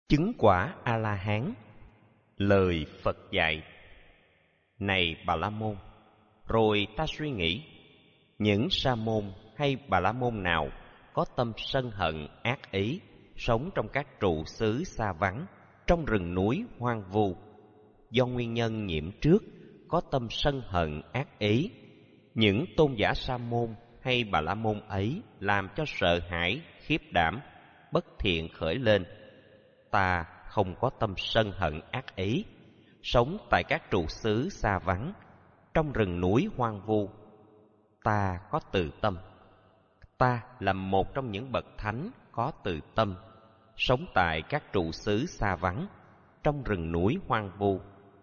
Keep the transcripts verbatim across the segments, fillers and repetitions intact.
Chứng quả A-la-hán. Lời Phật dạy: Này Bà La Môn, rồi ta suy nghĩ, những sa môn hay Bà La Môn nào có tâm sân hận ác ý, sống trong các trụ xứ xa vắng, trong rừng núi hoang vu, do nguyên nhân nhiễm trước có tâm sân hận ác ý, những tôn giả sa môn hay Bà La Môn ấy làm cho sợ hãi, khiếp đảm, bất thiện khởi lên. Ta không có tâm sân hận ác ý, sống tại các trụ xứ xa vắng, trong rừng núi hoang vu. Ta có từ tâm. Ta là một trong những bậc thánh có từ tâm, sống tại các trụ xứ xa vắng, trong rừng núi hoang vu.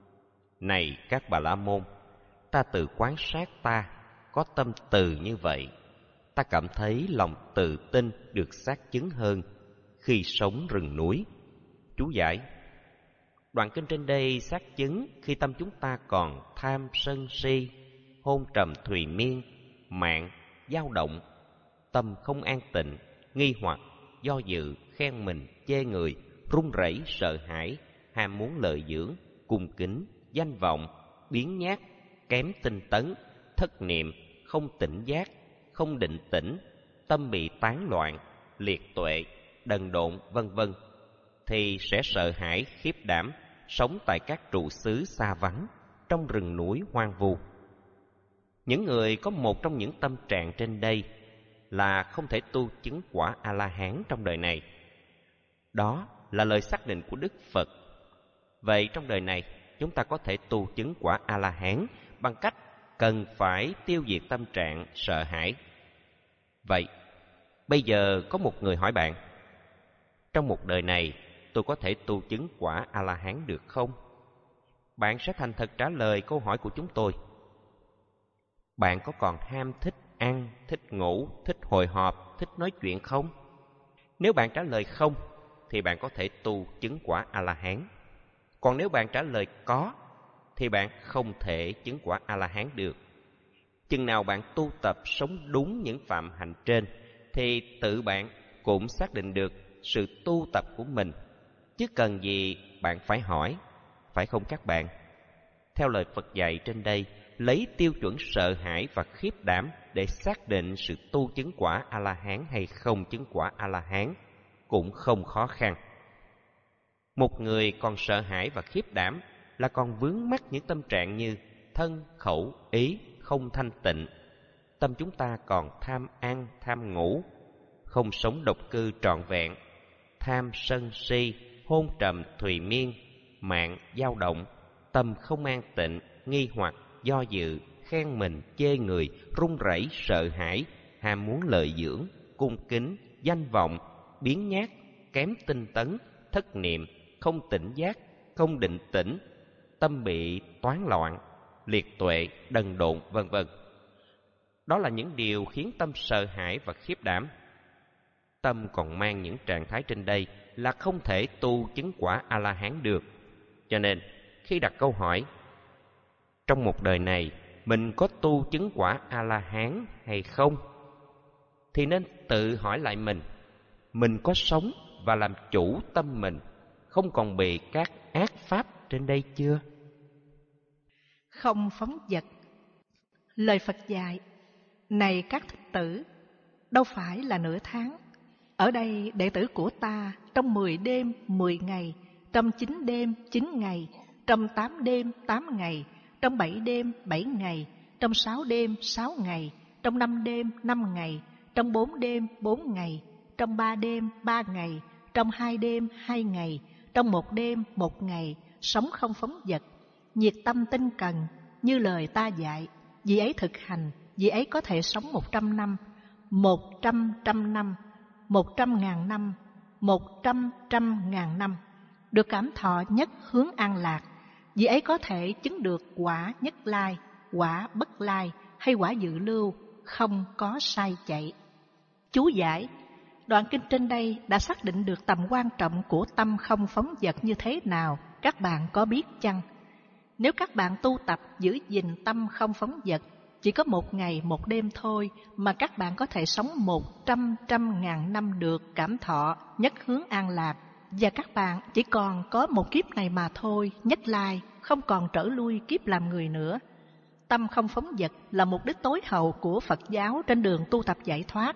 Này các Bà La Môn, ta tự quan sát ta có tâm từ như vậy. Ta cảm thấy lòng tự tin được xác chứng hơn khi sống rừng núi. Chú giải: đoạn kinh trên đây xác chứng khi tâm chúng ta còn tham sân si, hôn trầm thùy miên, mạng, dao động, tâm không an tịnh, nghi hoặc, do dự, khen mình, chê người, run rẩy, sợ hãi, ham muốn lợi dưỡng, cung kính, danh vọng, biếng nhác, kém tinh tấn, thất niệm, không tỉnh giác, không định tĩnh, tâm bị tán loạn, liệt tuệ, đần độn, vân vân, thì sẽ sợ hãi, khiếp đảm, sống tại các trụ xứ xa vắng, trong rừng núi hoang vu. Những người có một trong những tâm trạng trên đây là không thể tu chứng quả A-la-hán trong đời này. Đó là lời xác định của Đức Phật. Vậy trong đời này, chúng ta có thể tu chứng quả A-la-hán bằng cách cần phải tiêu diệt tâm trạng sợ hãi. Vậy, bây giờ có một người hỏi bạn: trong một đời này, tôi có thể tu chứng quả A-la-hán được không? Bạn sẽ thành thật trả lời câu hỏi của chúng tôi. Bạn có còn ham thích ăn, thích ngủ, thích hội họp, thích nói chuyện không? Nếu bạn trả lời không, thì bạn có thể tu chứng quả A-la-hán. Còn nếu bạn trả lời có, thì bạn không thể chứng quả A-la-hán được. Chừng nào bạn tu tập sống đúng những phạm hạnh trên, thì tự bạn cũng xác định được sự tu tập của mình, chứ cần gì bạn phải hỏi, phải không các bạn? Theo lời Phật dạy trên đây, lấy tiêu chuẩn sợ hãi và khiếp đảm để xác định sự tu chứng quả A-la-hán hay không chứng quả A-la-hán cũng không khó khăn. Một người còn sợ hãi và khiếp đảm là còn vướng mắc những tâm trạng như thân, khẩu, ý không thanh tịnh. Tâm chúng ta còn tham ăn, tham ngủ, không sống độc cư trọn vẹn, tham sân si, hôn trầm thùy miên, mạng dao động, tâm không an tịnh, nghi hoặc, do dự, khen mình, chê người, run rẩy, sợ hãi, ham muốn lợi dưỡng, cung kính, danh vọng, biếng nhác, kém tinh tấn, thất niệm, không tỉnh giác, không định tĩnh, tâm bị toán loạn, liệt tuệ, đần độn, vân vân. Đó là những điều khiến tâm sợ hãi và khiếp đảm. Tâm còn mang những trạng thái trên đây là không thể tu chứng quả A-la-hán được. Cho nên, khi đặt câu hỏi, trong một đời này mình có tu chứng quả A-la-hán hay không, thì nên tự hỏi lại mình, mình có sống và làm chủ tâm mình, không còn bị các ác pháp trên đây chưa? Không phóng dật. Lời Phật dạy: này các thích tử, đâu phải là nửa tháng. Ở đây đệ tử của ta trong mười đêm mười ngày, trong chín đêm chín ngày, trong tám đêm tám ngày, trong bảy đêm bảy ngày, trong sáu đêm sáu ngày, trong năm đêm năm ngày, trong bốn đêm bốn ngày, trong ba đêm ba ngày, trong hai đêm hai ngày, trong một đêm một ngày, sống không phóng dật, nhiệt tâm tinh cần, như lời ta dạy. Vì ấy thực hành, vì ấy có thể sống một trăm năm, một trăm trăm năm, một trăm ngàn năm, một trăm trăm ngàn năm, được cảm thọ nhất hướng an lạc. Vì ấy có thể chứng được quả nhất lai, quả bất lai hay quả dự lưu, không có sai chạy. Chú giải: đoạn kinh trên đây đã xác định được tầm quan trọng của tâm không phóng dật như thế nào, các bạn có biết chăng? Nếu các bạn tu tập giữ gìn tâm không phóng dật, chỉ có một ngày một đêm thôi mà các bạn có thể sống một trăm trăm ngàn năm được cảm thọ nhất hướng an lạc, Và các bạn chỉ còn có một kiếp này mà thôi, nhất lai, không còn trở lui kiếp làm người nữa. Tâm không phóng dật là mục đích tối hậu của Phật giáo trên đường tu tập giải thoát.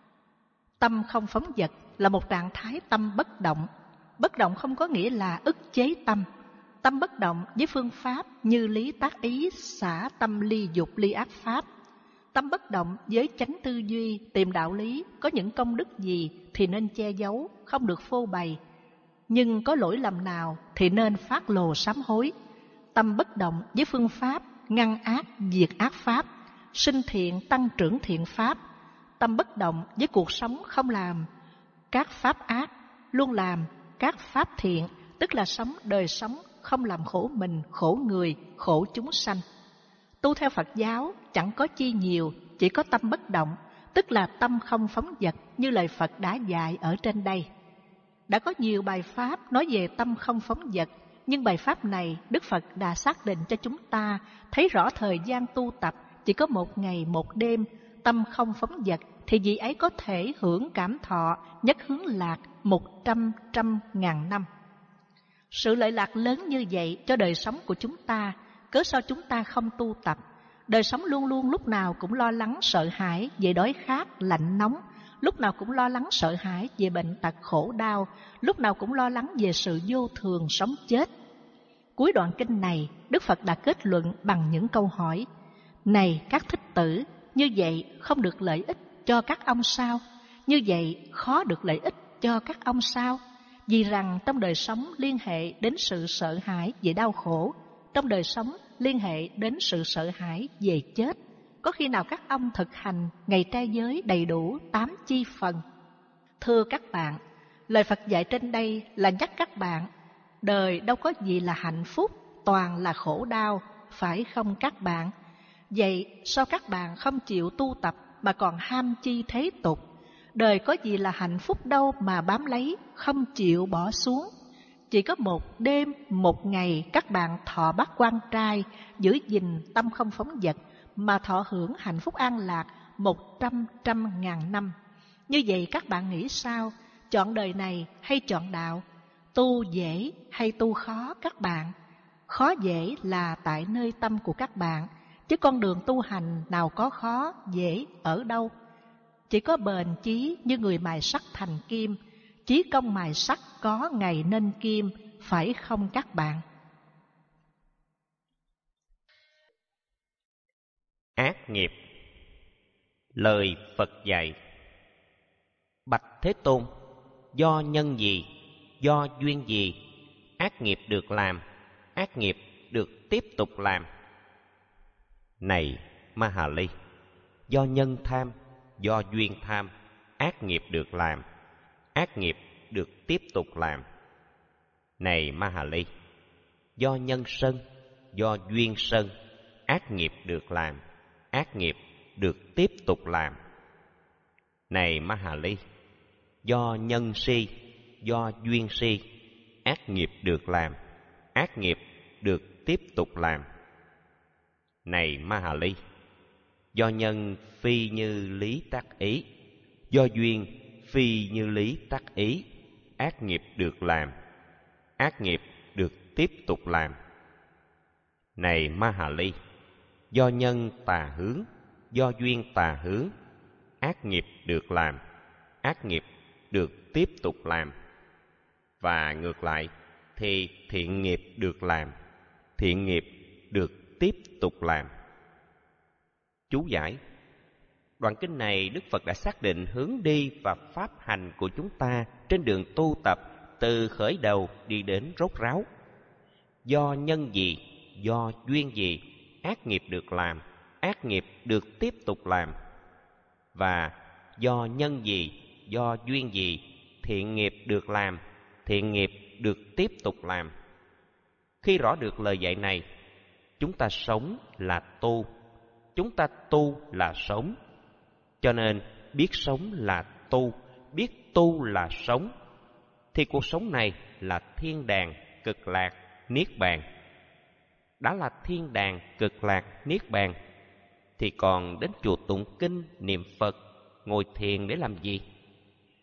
Tâm không phóng dật là một trạng thái tâm bất động. Bất động không có nghĩa là ức chế tâm. Tâm bất động với phương pháp như lý tác ý, xả tâm ly dục ly ác pháp. Tâm bất động với chánh tư duy, tìm đạo lý, có những công đức gì thì nên che giấu, không được phô bày. Nhưng có lỗi lầm nào thì nên phát lồ sám hối. Tâm bất động với phương pháp ngăn ác, diệt ác pháp, sinh thiện, tăng trưởng thiện pháp. Tâm bất động với cuộc sống không làm các pháp ác, luôn làm các pháp thiện, tức là sống đời sống không làm khổ mình, khổ người, khổ chúng sanh. Tu theo Phật giáo chẳng có chi nhiều, chỉ có tâm bất động, tức là tâm không phóng dật như lời Phật đã dạy ở trên đây. Đã có nhiều bài pháp nói về tâm không phóng dật, nhưng bài pháp này Đức Phật đã xác định cho chúng ta thấy rõ thời gian tu tập chỉ có một ngày một đêm. Tâm không phóng dật thì vị ấy có thể hưởng cảm thọ nhất hướng lạc một trăm trăm ngàn năm. Sự lợi lạc lớn như vậy cho đời sống của chúng ta, cớ sao chúng ta không tu tập? Đời sống luôn luôn lúc nào cũng lo lắng sợ hãi về đói khát, lạnh nóng, lúc nào cũng lo lắng sợ hãi về bệnh tật khổ đau, lúc nào cũng lo lắng về sự vô thường sống chết. Cuối đoạn kinh này, Đức Phật đã kết luận bằng những câu hỏi. Này các thích tử, như vậy không được lợi ích cho các ông sao? Như vậy khó được lợi ích cho các ông sao? Vì rằng trong đời sống liên hệ đến sự sợ hãi về đau khổ, trong đời sống liên hệ đến sự sợ hãi về chết. Có khi nào các ông thực hành ngày trai giới đầy đủ tám chi phần? Thưa các bạn, lời Phật dạy trên đây là nhắc các bạn, đời đâu có gì là hạnh phúc, toàn là khổ đau, phải không các bạn? Vậy sao các bạn không chịu tu tập mà còn ham chi thế tục? Đời có gì là hạnh phúc đâu mà bám lấy, không chịu bỏ xuống. Chỉ có một đêm, một ngày các bạn thọ bát quan trai, giữ gìn tâm không phóng dật mà thọ hưởng hạnh phúc an lạc một trăm trăm ngàn năm. Như vậy các bạn nghĩ sao? Chọn đời này hay chọn đạo? Tu dễ hay tu khó các bạn? Khó dễ là tại nơi tâm của các bạn, chứ con đường tu hành nào có khó, dễ ở đâu. Chỉ có bền chí như người mài sắt thành kim, chí công mài sắt có ngày nên kim, phải không các bạn? Ác nghiệp. Lời Phật dạy: Bạch Thế Tôn, do nhân gì, do duyên gì, ác nghiệp được làm, ác nghiệp được tiếp tục làm? Này Ma Hà Ly, do nhân tham, do duyên tham, ác nghiệp được làm, ác nghiệp được tiếp tục làm. Này Ma Hà Ly, do nhân sân, do duyên sân, ác nghiệp được làm, ác nghiệp được tiếp tục làm. Này Ma Hà Ly, do nhân si, do duyên si, ác nghiệp được làm, ác nghiệp được tiếp tục làm. Này Ma Hà Ly, do nhân phi như lý tác ý, do duyên phi như lý tác ý, ác nghiệp được làm, ác nghiệp được tiếp tục làm. Này Ma Hà Ly, do nhân tà hướng, do duyên tà hướng, ác nghiệp được làm, ác nghiệp được tiếp tục làm. Và ngược lại thì thiện nghiệp được làm, thiện nghiệp được tiếp tục làm. Chú giải: đoạn kinh này Đức Phật đã xác định hướng đi và pháp hành của chúng ta trên đường tu tập từ khởi đầu đi đến rốt ráo. Do nhân gì, do duyên gì, ác nghiệp được làm, ác nghiệp được tiếp tục làm. Và do nhân gì, do duyên gì, thiện nghiệp được làm, thiện nghiệp được tiếp tục làm. Khi rõ được lời dạy này, chúng ta sống là tu, chúng ta tu là sống. Cho nên biết sống là tu, biết tu là sống, thì cuộc sống này là thiên đàng, cực lạc, niết bàn. Đã là thiên đàng, cực lạc, niết bàn, thì còn đến chùa tụng kinh, niệm Phật, ngồi thiền để làm gì?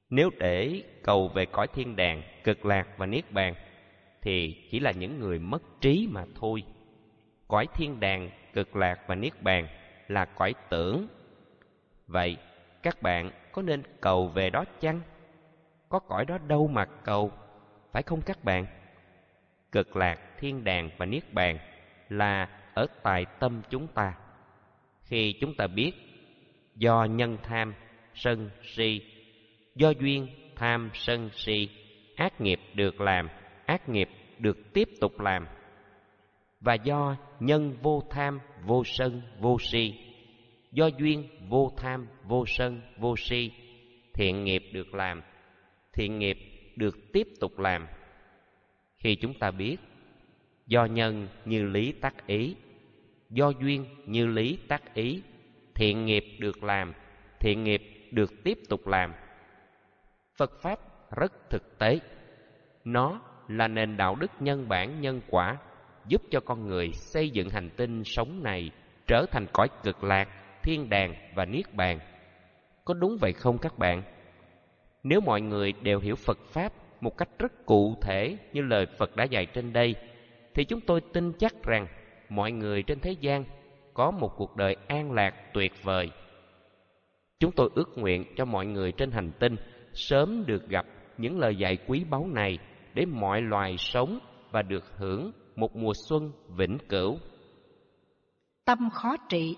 Nếu để cầu về cõi thiên đàng, cực lạc và niết bàn thì chỉ là những người mất trí mà thôi. Cõi thiên đàng, cực lạc và niết bàn là cõi tưởng. Vậy các bạn có nên cầu về đó chăng? Có cõi đó đâu mà cầu, phải không các bạn? Cực lạc, thiên đàng và niết bàn là ở tại tâm chúng ta. Khi chúng ta biết do nhân tham, sân, si, do duyên tham, sân, si, ác nghiệp được làm, ác nghiệp được tiếp tục làm, và do nhân vô tham, vô sân, vô si, do duyên vô tham, vô sân, vô si, thiện nghiệp được làm, thiện nghiệp được tiếp tục làm. Khi chúng ta biết do nhân như lý tác ý, do duyên như lý tác ý, thiện nghiệp được làm, thiện nghiệp được tiếp tục làm. Phật Pháp rất thực tế. Nó là nền đạo đức nhân bản nhân quả, giúp cho con người xây dựng hành tinh sống này trở thành cõi cực lạc, thiên đàng và niết bàn. Có đúng vậy không các bạn? Nếu mọi người đều hiểu Phật Pháp một cách rất cụ thể như lời Phật đã dạy trên đây, thì chúng tôi tin chắc rằng mọi người trên thế gian có một cuộc đời an lạc tuyệt vời. Chúng tôi ước nguyện cho mọi người trên hành tinh sớm được gặp những lời dạy quý báu này để mọi loài sống và được hưởng một mùa xuân vĩnh cửu. Tâm khó trị.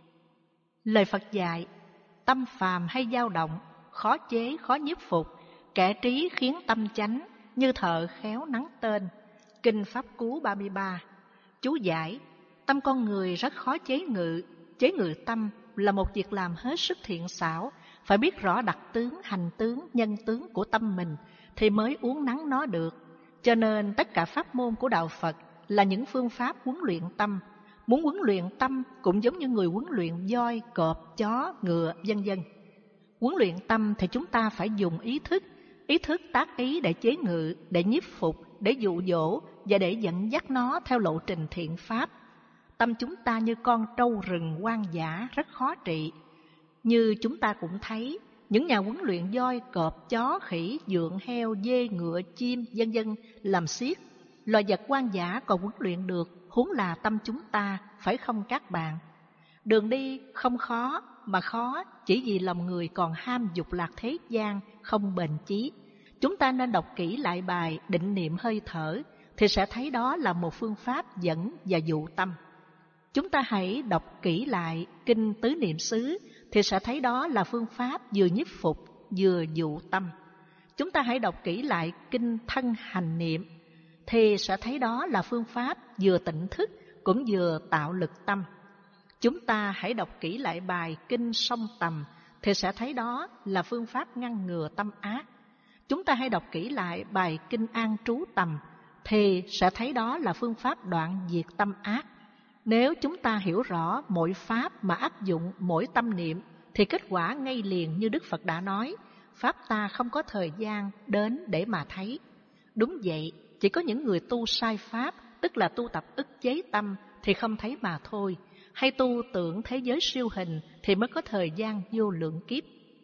Lời Phật dạy, tâm phàm hay dao động, khó chế khó nhiếp phục, kẻ trí khiến tâm chánh, như thợ khéo nắng tên. Kinh Pháp Cú ba mươi ba. Chú giải, tâm con người rất khó chế ngự. Chế ngự tâm là một việc làm hết sức thiện xảo, phải biết rõ đặc tướng, hành tướng, nhân tướng của tâm mình thì mới uốn nắn nó được. Cho nên tất cả pháp môn của Đạo Phật là những phương pháp huấn luyện tâm. Muốn huấn luyện tâm cũng giống như người huấn luyện voi, cọp, chó, ngựa, vân vân. Huấn luyện tâm thì chúng ta phải dùng ý thức, ý thức tác ý để chế ngự, để nhiếp phục, để dụ dỗ và để dẫn dắt nó theo lộ trình thiện pháp. Tâm chúng ta như con trâu rừng hoang dã rất khó trị. Như chúng ta cũng thấy, những nhà huấn luyện voi, cọp, chó, khỉ, dượng, heo, dê, ngựa, chim, vân vân làm xiết. Loài vật hoang dã còn huấn luyện được, huống là tâm chúng ta, phải không các bạn? Đường đi không khó, mà khó chỉ vì lòng người còn ham dục lạc thế gian, không bền chí. Chúng ta nên đọc kỹ lại bài định niệm hơi thở, thì sẽ thấy đó là một phương pháp dẫn và dụ tâm. Chúng ta hãy đọc kỹ lại kinh tứ niệm xứ, thì sẽ thấy đó là phương pháp vừa nhiếp phục, vừa dụ tâm. Chúng ta hãy đọc kỹ lại kinh thân hành niệm, thì sẽ thấy đó là phương pháp vừa tỉnh thức, cũng vừa tạo lực tâm. Chúng ta hãy đọc kỹ lại bài kinh song tầm, thì sẽ thấy đó là phương pháp ngăn ngừa tâm ác. Chúng ta hãy đọc kỹ lại bài kinh an trú tầm, thì sẽ thấy đó là phương pháp đoạn diệt tâm ác. Nếu chúng ta hiểu rõ mỗi pháp mà áp dụng mỗi tâm niệm, thì kết quả ngay liền như Đức Phật đã nói, pháp ta không có thời gian đến để mà thấy. Đúng vậy, chỉ có những người tu sai pháp, tức là tu tập ức chế tâm, thì không thấy mà thôi. Hay tu tưởng thế giới siêu hình thì mới có thời gian vô lượng kiếp.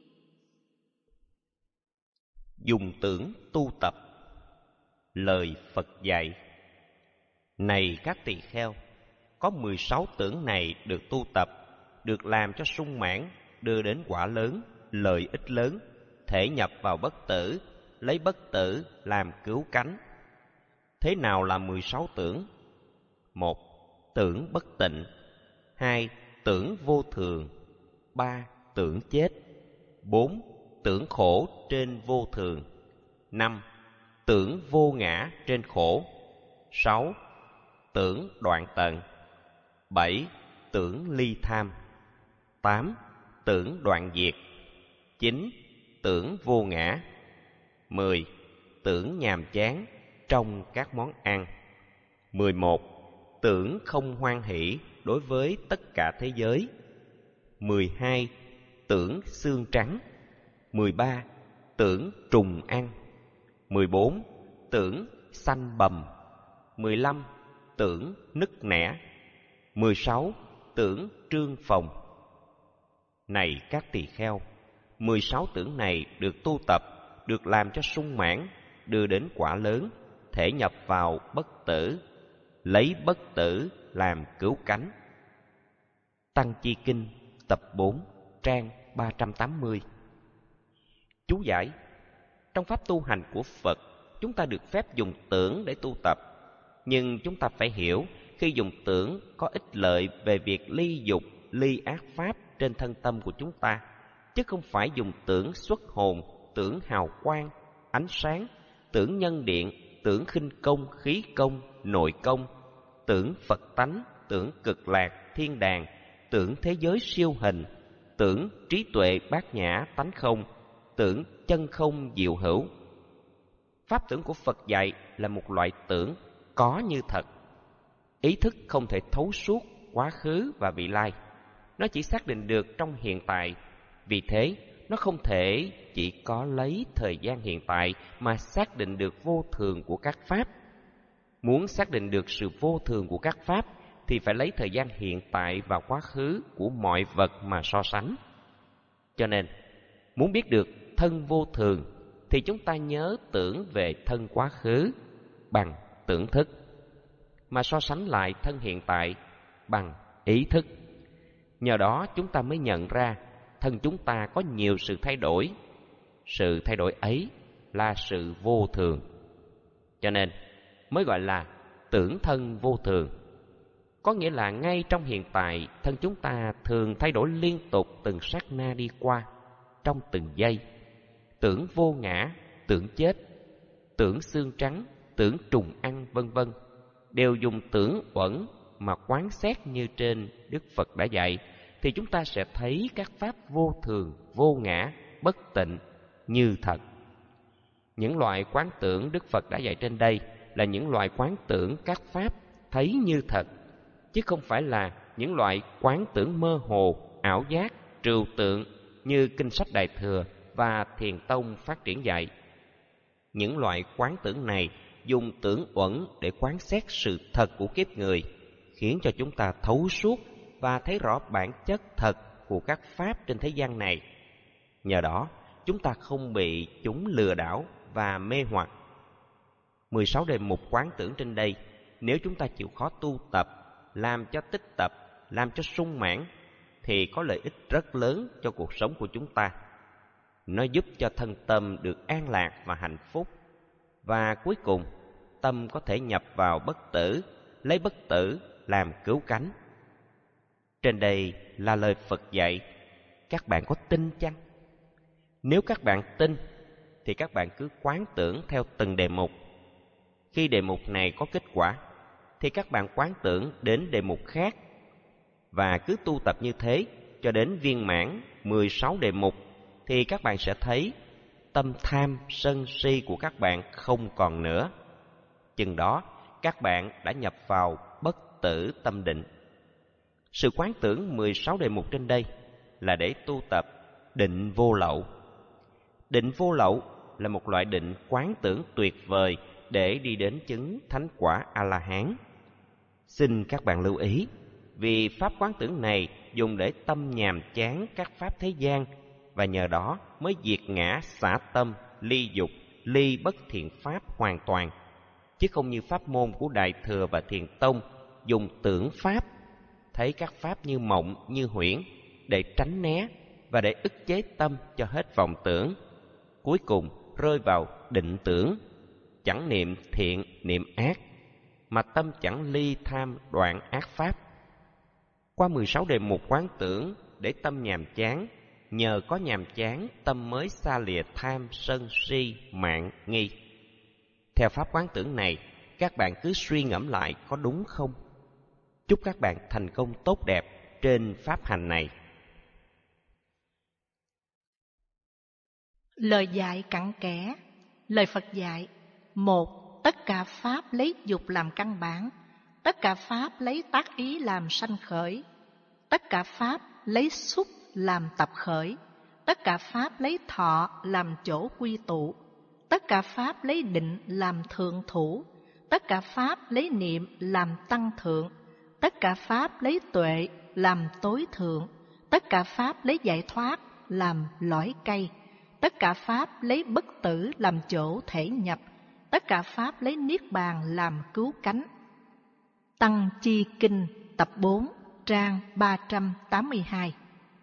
Dùng tưởng tu tập. Lời Phật dạy, này các tỳ kheo, có mười sáu tưởng này được tu tập, được làm cho sung mãn, đưa đến quả lớn, lợi ích lớn, thể nhập vào bất tử, lấy bất tử làm cứu cánh. Thế nào là mười sáu tưởng? Một, tưởng bất tịnh. Hai, tưởng vô thường. Ba, tưởng chết. Bốn, tưởng khổ trên vô thường. Năm, tưởng vô ngã trên khổ. Sáu, tưởng đoạn tận. Bảy, tưởng ly tham. Tám, tưởng đoạn diệt. Chín, tưởng vô ngã. Mười, tưởng nhàm chán trong các món ăn. Mười một, tưởng không hoan hỷ đối với tất cả thế giới. Mười hai, tưởng xương trắng. Mười ba, tưởng trùng ăn. Mười bốn, tưởng xanh bầm. Mười lăm, tưởng nứt nẻ. Mười sáu, tưởng trương phồng. Này các tỳ kheo, mười sáu tưởng này được tu tập được làm cho sung mãn, đưa đến quả lớn, thể nhập vào bất tử, lấy bất tử làm cứu cánh. Tăng Chi Kinh tập bốn, trang ba trăm tám mươi. Chú giải: trong pháp tu hành của Phật, chúng ta được phép dùng tưởng để tu tập, nhưng chúng ta phải hiểu khi dùng tưởng có ích lợi về việc ly dục, ly ác pháp trên thân tâm của chúng ta, chứ không phải dùng tưởng xuất hồn, tưởng hào quang, ánh sáng, tưởng nhân điện, tưởng khinh công, khí công, nội công, tưởng Phật tánh, tưởng cực lạc, thiên đàng, tưởng thế giới siêu hình, tưởng trí tuệ bát nhã tánh không, tưởng chân không diệu hữu. Pháp tưởng của Phật dạy là một loại tưởng có như thật. Ý thức không thể thấu suốt quá khứ và vị lai, nó chỉ xác định được trong hiện tại. Vì thế, nó không thể chỉ có lấy thời gian hiện tại mà xác định được vô thường của các pháp. Muốn xác định được sự vô thường của các pháp thì phải lấy thời gian hiện tại và quá khứ của mọi vật mà so sánh. Cho nên, muốn biết được thân vô thường thì chúng ta nhớ tưởng về thân quá khứ bằng tưởng thức, mà so sánh lại thân hiện tại bằng ý thức. Nhờ đó chúng ta mới nhận ra thân chúng ta có nhiều sự thay đổi. Sự thay đổi ấy là sự vô thường. Cho nên mới gọi là tưởng thân vô thường. Có nghĩa là ngay trong hiện tại, thân chúng ta thường thay đổi liên tục từng sát na đi qua, trong từng giây. Tưởng vô ngã, tưởng chết, tưởng xương trắng, tưởng trùng ăn, vân vân đều dùng tưởng uẩn mà quán xét như trên Đức Phật đã dạy, thì chúng ta sẽ thấy các pháp vô thường, vô ngã, bất tịnh như thật. Những loại quán tưởng Đức Phật đã dạy trên đây là những loại quán tưởng các pháp thấy như thật, chứ không phải là những loại quán tưởng mơ hồ, ảo giác, trừu tượng như Kinh sách Đại Thừa và Thiền Tông phát triển dạy. Những loại quán tưởng này dùng tưởng uẩn để quán xét sự thật của kiếp người, khiến cho chúng ta thấu suốt và thấy rõ bản chất thật của các pháp trên thế gian này. Nhờ đó, chúng ta không bị chúng lừa đảo và mê hoặc. mười sáu đề mục quán tưởng trên đây, nếu chúng ta chịu khó tu tập, làm cho tích tập, làm cho sung mãn, thì có lợi ích rất lớn cho cuộc sống của chúng ta. Nó giúp cho thân tâm được an lạc và hạnh phúc. Và cuối cùng, tâm có thể nhập vào bất tử, lấy bất tử làm cứu cánh. Trên đây là lời Phật dạy. Các bạn có tin chăng? Nếu các bạn tin, thì các bạn cứ quán tưởng theo từng đề mục. Khi đề mục này có kết quả, thì các bạn quán tưởng đến đề mục khác. Và cứ tu tập như thế cho đến viên mãn mười sáu đề mục, thì các bạn sẽ thấy tâm tham, sân si của các bạn không còn nữa. Chừng đó, các bạn đã nhập vào bất tử tâm định. Sự quán tưởng mười sáu đề mục trên đây là để tu tập định vô lậu. Định vô lậu là một loại định quán tưởng tuyệt vời để đi đến chứng thánh quả A-la-hán. Xin các bạn lưu ý, vì pháp quán tưởng này dùng để tâm nhàm chán các pháp thế gian, và nhờ đó mới diệt ngã xả tâm, ly dục, ly bất thiện pháp hoàn toàn, chứ không như pháp môn của Đại Thừa và Thiền Tông dùng tưởng pháp, thấy các pháp như mộng, như huyễn, để tránh né và để ức chế tâm cho hết vọng tưởng. Cuối cùng rơi vào định tưởng, chẳng niệm thiện niệm ác, mà tâm chẳng ly tham đoạn ác pháp. Qua mười sáu đề mục quán tưởng để tâm nhàm chán, nhờ có nhàm chán tâm mới xa lìa tham sân si mạn nghi. Theo pháp quán tưởng này, các bạn cứ suy ngẫm lại có đúng không? Chúc các bạn thành công tốt đẹp trên pháp hành này. Lời dạy cặn kẽ. Lời Phật dạy: một. Tất cả pháp lấy dục làm căn bản. Tất cả pháp lấy tác ý làm sanh khởi. Tất cả pháp lấy xúc làm tập khởi. Tất cả pháp lấy thọ làm chỗ quy tụ. Tất cả pháp lấy định làm thượng thủ. Tất cả pháp lấy niệm làm tăng thượng. Tất cả pháp lấy tuệ làm tối thượng. Tất cả pháp lấy giải thoát làm lõi cây. tất cả pháp lấy bất tử làm chỗ thể nhập, tất cả pháp lấy niết bàn làm cứu cánh. Tăng Chi Kinh tập bốn, trang ba trăm tám mươi hai.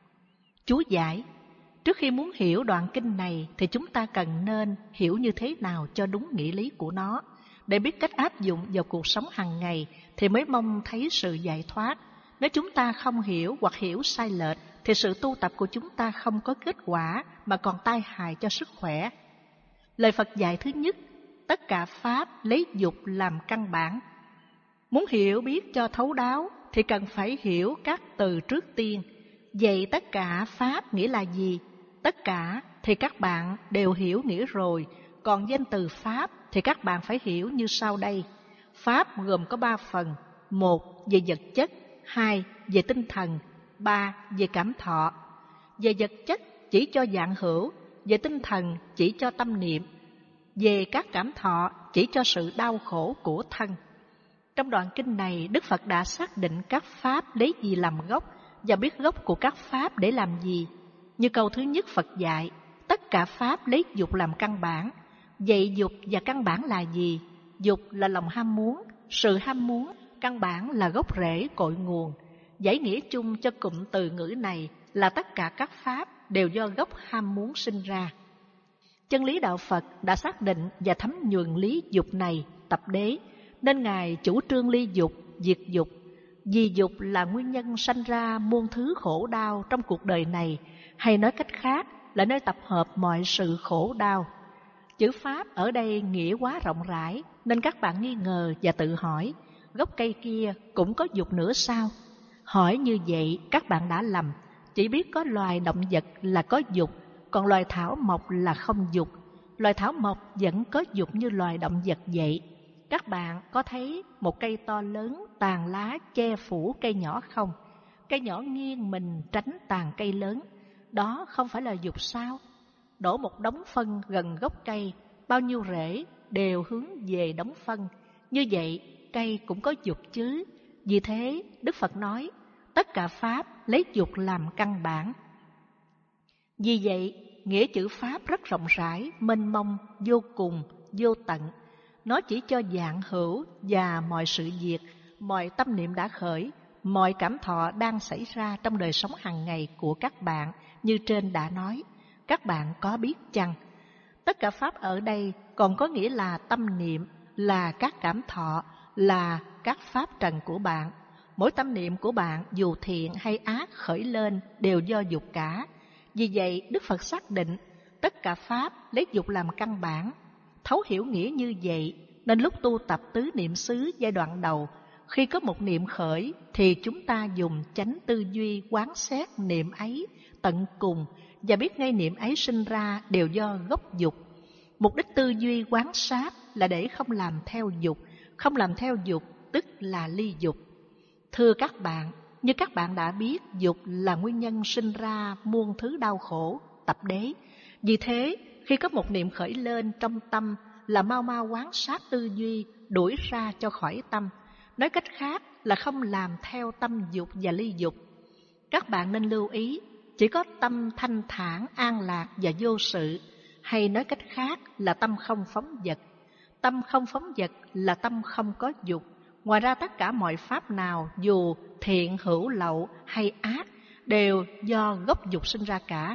Chú giải: trước khi muốn hiểu đoạn kinh này thì chúng ta cần nên hiểu như thế nào cho đúng nghĩa lý của nó. Để biết cách áp dụng vào cuộc sống hàng ngày thì mới mong thấy sự giải thoát. Nếu chúng ta không hiểu hoặc hiểu sai lệch thì sự tu tập của chúng ta không có kết quả mà còn tai hại cho sức khỏe. Lời Phật dạy thứ nhất, tất cả pháp lấy dục làm căn bản. Muốn hiểu biết cho thấu đáo thì cần phải hiểu các từ trước tiên. Vậy tất cả pháp nghĩa là gì? Tất cả thì các bạn đều hiểu nghĩa rồi, còn danh từ pháp thì các bạn phải hiểu như sau đây. Pháp gồm có ba phần: một về vật chất, hai về tinh thần, ba về cảm thọ. Về vật chất chỉ cho dạng hữu, về tinh thần chỉ cho tâm niệm, về các cảm thọ chỉ cho sự đau khổ của thân. Trong đoạn kinh này, Đức Phật đã xác định các pháp lấy gì làm gốc và biết gốc của các pháp để làm gì. Như câu thứ nhất Phật dạy, tất cả pháp lấy dục làm căn bản. Vậy dục và căn bản là gì? Dục là lòng ham muốn, sự ham muốn, căn bản là gốc rễ cội nguồn. Giải nghĩa chung cho cụm từ ngữ này là tất cả các pháp đều do gốc ham muốn sinh ra. Chân lý đạo Phật đã xác định và thấm nhuần lý dục này tập đế, nên Ngài chủ trương ly dục, diệt dục. Vì dục là nguyên nhân sanh ra muôn thứ khổ đau trong cuộc đời này, hay nói cách khác là nơi tập hợp mọi sự khổ đau. Chữ pháp ở đây nghĩa quá rộng rãi, nên các bạn nghi ngờ và tự hỏi, gốc cây kia cũng có dục nữa sao? Hỏi như vậy các bạn đã lầm, chỉ biết có loài động vật là có dục, còn loài thảo mộc là không dục. Loài thảo mộc vẫn có dục như loài động vật vậy. Các bạn có thấy một cây to lớn tàn lá che phủ cây nhỏ không? Cây nhỏ nghiêng mình tránh tàn cây lớn. Đó không phải là dục sao? Đổ một đống phân gần gốc cây, bao nhiêu rễ đều hướng về đống phân. Như vậy cây cũng có dục chứ. Vì thế Đức Phật nói tất cả pháp lấy dục làm căn bản. Vì vậy nghĩa chữ pháp rất rộng rãi, mênh mông, vô cùng, vô tận. Nó chỉ cho dạng hữu và mọi sự việc, mọi tâm niệm đã khởi, mọi cảm thọ đang xảy ra trong đời sống hàng ngày của các bạn như trên đã nói. Các bạn có biết chăng? Tất cả pháp ở đây còn có nghĩa là tâm niệm, là các cảm thọ, là các pháp trần của bạn. Mỗi tâm niệm của bạn dù thiện hay ác khởi lên đều do dục cả. Vì vậy Đức Phật xác định tất cả pháp lấy dục làm căn bản. Thấu hiểu nghĩa như vậy nên lúc tu tập tứ niệm xứ giai đoạn đầu, khi có một niệm khởi thì chúng ta dùng chánh tư duy quán xét niệm ấy tận cùng và biết ngay niệm ấy sinh ra đều do gốc dục. Mục đích tư duy quán sát là để không làm theo dục, không làm theo dục tức là ly dục. Thưa các bạn, như các bạn đã biết, dục là nguyên nhân sinh ra muôn thứ đau khổ, tập đế. Vì thế, khi có một niệm khởi lên trong tâm là mau mau quán sát tư duy, đuổi ra cho khỏi tâm. Nói cách khác là không làm theo tâm dục và ly dục. Các bạn nên lưu ý, chỉ có tâm thanh thản, an lạc và vô sự, hay nói cách khác là tâm không phóng dật. Tâm không phóng dật là tâm không có dục. Ngoài ra tất cả mọi pháp nào dù thiện hữu lậu hay ác đều do gốc dục sinh ra cả.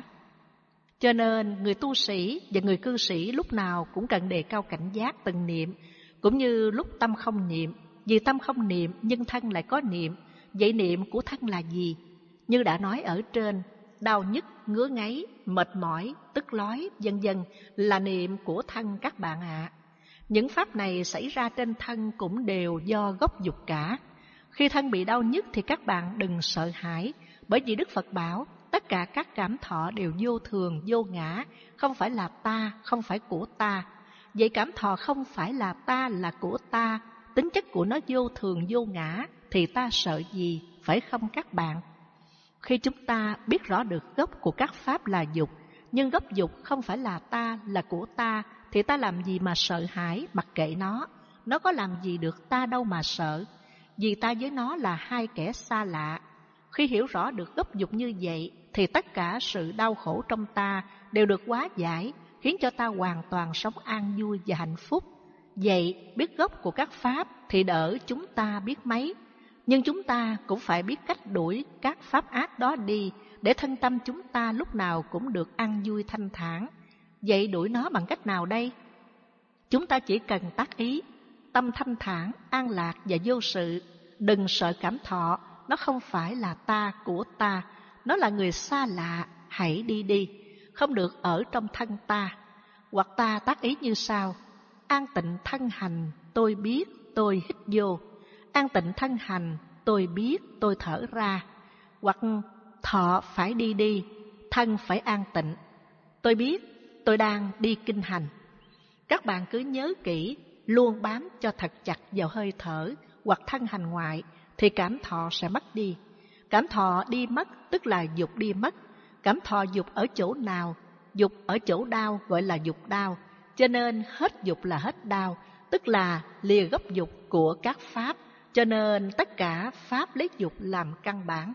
Cho nên người tu sĩ và người cư sĩ lúc nào cũng cần đề cao cảnh giác từng niệm, cũng như lúc tâm không niệm. Vì tâm không niệm nhưng thân lại có niệm, vậy niệm của thân là gì? Như đã nói ở trên, đau nhức, ngứa ngáy, mệt mỏi, tức lói, vân vân là niệm của thân các bạn ạ. À. Những pháp này xảy ra trên thân cũng đều do gốc dục cả. Khi thân bị đau nhức thì các bạn đừng sợ hãi, bởi vì Đức Phật bảo tất cả các cảm thọ đều vô thường, vô ngã, không phải là ta, không phải của ta. Vậy cảm thọ không phải là ta, là của ta, tính chất của nó vô thường, vô ngã, thì ta sợ gì, phải không các bạn? Khi chúng ta biết rõ được gốc của các pháp là dục, nhưng gốc dục không phải là ta, là của ta, thì ta làm gì mà sợ hãi, mặc kệ nó. Nó có làm gì được ta đâu mà sợ, vì ta với nó là hai kẻ xa lạ. Khi hiểu rõ được gốc dục như vậy thì tất cả sự đau khổ trong ta đều được hóa giải, khiến cho ta hoàn toàn sống an vui và hạnh phúc. Vậy, biết gốc của các pháp thì đỡ chúng ta biết mấy, nhưng chúng ta cũng phải biết cách đuổi các pháp ác đó đi, để thân tâm chúng ta lúc nào cũng được an vui thanh thản. Vậy đuổi nó bằng cách nào đây? Chúng ta chỉ cần tác ý, tâm thanh thản, an lạc và vô sự. Đừng sợ cảm thọ, nó không phải là ta của ta, nó là người xa lạ, hãy đi đi, không được ở trong thân ta. Hoặc ta tác ý như sau: an tịnh thân hành, tôi biết, tôi hít vô. An tịnh thân hành, tôi biết, tôi thở ra. Hoặc thọ phải đi đi, thân phải an tịnh. Tôi biết, tôi đang đi kinh hành. Các bạn cứ nhớ kỹ, luôn bám cho thật chặt vào hơi thở hoặc thân hành ngoại, thì cảm thọ sẽ mất đi. Cảm thọ đi mất tức là dục đi mất. Cảm thọ dục ở chỗ nào? Dục ở chỗ đau gọi là dục đau. Cho nên hết dục là hết đau, tức là lìa gốc dục của các pháp. Cho nên tất cả pháp lấy dục làm căn bản.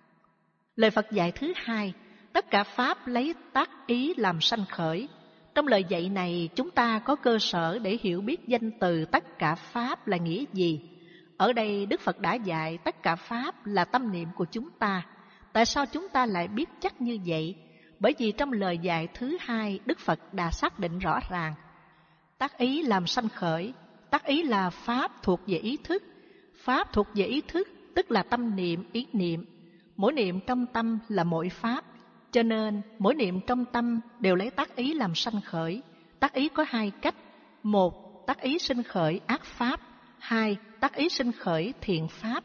Lời Phật dạy thứ hai, tất cả pháp lấy tác ý làm sanh khởi. Trong lời dạy này, chúng ta có cơ sở để hiểu biết danh từ tất cả pháp là nghĩa gì. Ở đây Đức Phật đã dạy tất cả pháp là tâm niệm của chúng ta. Tại sao chúng ta lại biết chắc như vậy? Bởi vì trong lời dạy thứ hai, Đức Phật đã xác định rõ ràng. Tác ý làm sanh khởi, tác ý là pháp thuộc về ý thức. Pháp thuộc về ý thức, tức là tâm niệm, ý niệm. Mỗi niệm trong tâm là mỗi pháp. Cho nên, mỗi niệm trong tâm đều lấy tác ý làm sanh khởi. Tác ý có hai cách. Một, tác ý sinh khởi ác pháp. Hai, tác ý sinh khởi thiện pháp.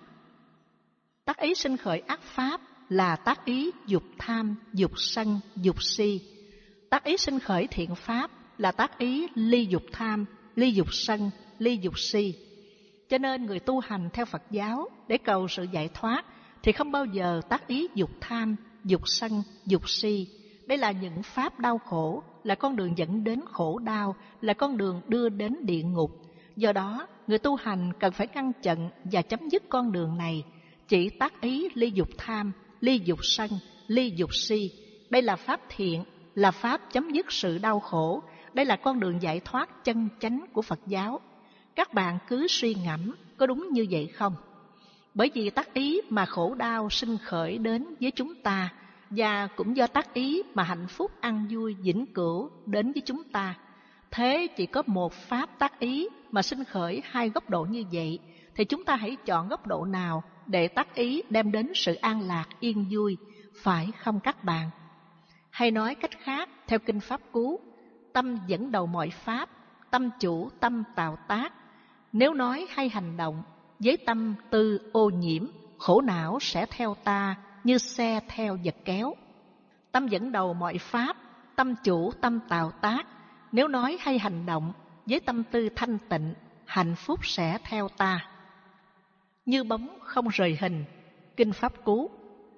Tác ý sinh khởi ác pháp là tác ý dục tham, dục sân, dục si. Tác ý sinh khởi thiện pháp là tác ý ly dục tham, ly dục sân, ly dục si. Cho nên người tu hành theo Phật giáo để cầu sự giải thoát thì không bao giờ tác ý dục tham, dục sân, dục si. Đây là những pháp đau khổ, là con đường dẫn đến khổ đau, là con đường đưa đến địa ngục. Do đó, người tu hành cần phải ngăn chặn và chấm dứt con đường này. Chỉ tác ý ly dục tham, ly dục sân, ly dục si. Đây là pháp thiện, là pháp chấm dứt sự đau khổ. Đây là con đường giải thoát chân chánh của Phật giáo. Các bạn cứ suy ngẫm, có đúng như vậy không? Bởi vì tác ý mà khổ đau sinh khởi đến với chúng ta, và cũng do tác ý mà hạnh phúc an vui vĩnh cửu đến với chúng ta. Thế chỉ có một pháp tác ý mà sinh khởi hai góc độ như vậy, thì chúng ta hãy chọn góc độ nào để tác ý đem đến sự an lạc yên vui, phải không các bạn? Hay nói cách khác, theo Kinh Pháp Cú, tâm dẫn đầu mọi pháp, tâm chủ tâm tạo tác. Nếu nói hay hành động, với tâm tư ô nhiễm, khổ não sẽ theo ta như xe theo vật kéo. Tâm dẫn đầu mọi pháp, tâm chủ tâm tạo tác. Nếu nói hay hành động, với tâm tư thanh tịnh, hạnh phúc sẽ theo ta. Như bóng không rời hình, Kinh Pháp Cú.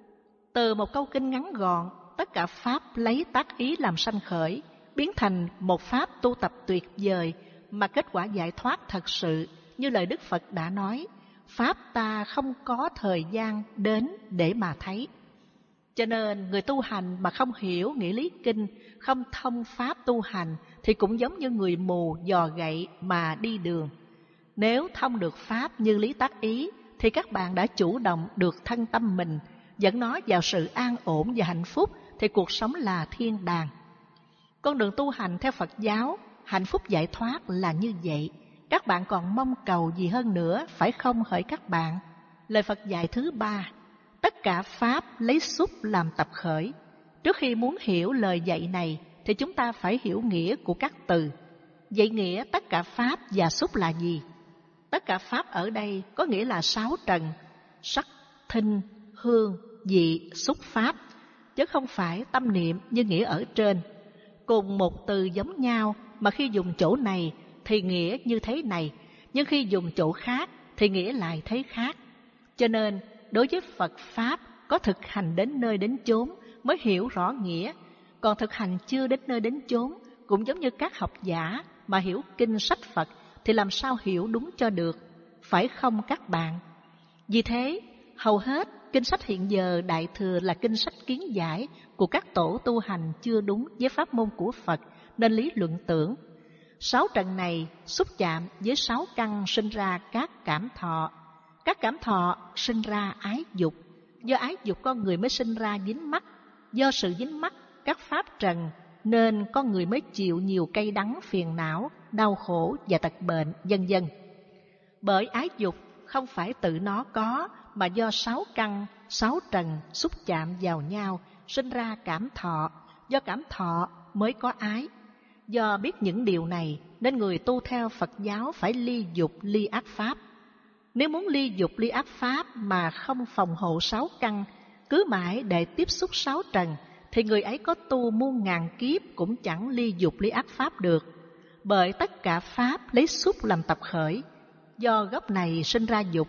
Từ một câu kinh ngắn gọn, tất cả pháp lấy tác ý làm sanh khởi, biến thành một pháp tu tập tuyệt vời mà kết quả giải thoát thật sự, như lời Đức Phật đã nói, pháp ta không có thời gian đến để mà thấy. Cho nên người tu hành mà không hiểu nghĩa lý kinh, không thông pháp tu hành thì cũng giống như người mù dò gậy mà đi đường. Nếu thông được pháp như lý tác ý thì các bạn đã chủ động được thân tâm mình, dẫn nó vào sự an ổn và hạnh phúc, thì cuộc sống là thiên đàng. Con đường tu hành theo Phật giáo, hạnh phúc giải thoát là như vậy. Các bạn còn mong cầu gì hơn nữa, phải không hỡi các bạn? Lời Phật dạy thứ ba, tất cả pháp lấy xúc làm tập khởi. Trước khi muốn hiểu lời dạy này thì chúng ta phải hiểu nghĩa của các từ. Vậy nghĩa tất cả pháp và xúc là gì? Tất cả pháp ở đây có nghĩa là sáu trần: sắc, thinh, hương, vị, xúc pháp, chứ không phải tâm niệm như nghĩa ở trên. Cùng một từ giống nhau mà khi dùng chỗ này thì nghĩa như thế này, nhưng khi dùng chỗ khác thì nghĩa lại thế khác. Cho nên đối với Phật Pháp có thực hành đến nơi đến chốn mới hiểu rõ nghĩa, còn thực hành chưa đến nơi đến chốn, cũng giống như các học giả mà hiểu kinh sách Phật thì làm sao hiểu đúng cho được, phải không các bạn? Vì thế, hầu hết kinh sách hiện giờ Đại Thừa là kinh sách kiến giải của các tổ tu hành chưa đúng với pháp môn của Phật nên lý luận tưởng. Sáu trần này xúc chạm với sáu căn sinh ra các cảm thọ. Các cảm thọ sinh ra ái dục. Do ái dục con người mới sinh ra dính mắc. Do sự dính mắc các pháp trần nên con người mới chịu nhiều cay đắng, phiền não, đau khổ và tật bệnh, vân vân. Bởi ái dục không phải tự nó có, mà do sáu căn, sáu trần xúc chạm vào nhau, sinh ra cảm thọ. Do cảm thọ mới có ái. Do biết những điều này, nên người tu theo Phật giáo phải ly dục, ly ác pháp. Nếu muốn ly dục, ly ác pháp mà không phòng hộ sáu căn, cứ mãi để tiếp xúc sáu trần, thì người ấy có tu muôn ngàn kiếp cũng chẳng ly dục, ly ác pháp được. Bởi tất cả pháp lấy xúc làm tập khởi. Do gốc này sinh ra dục,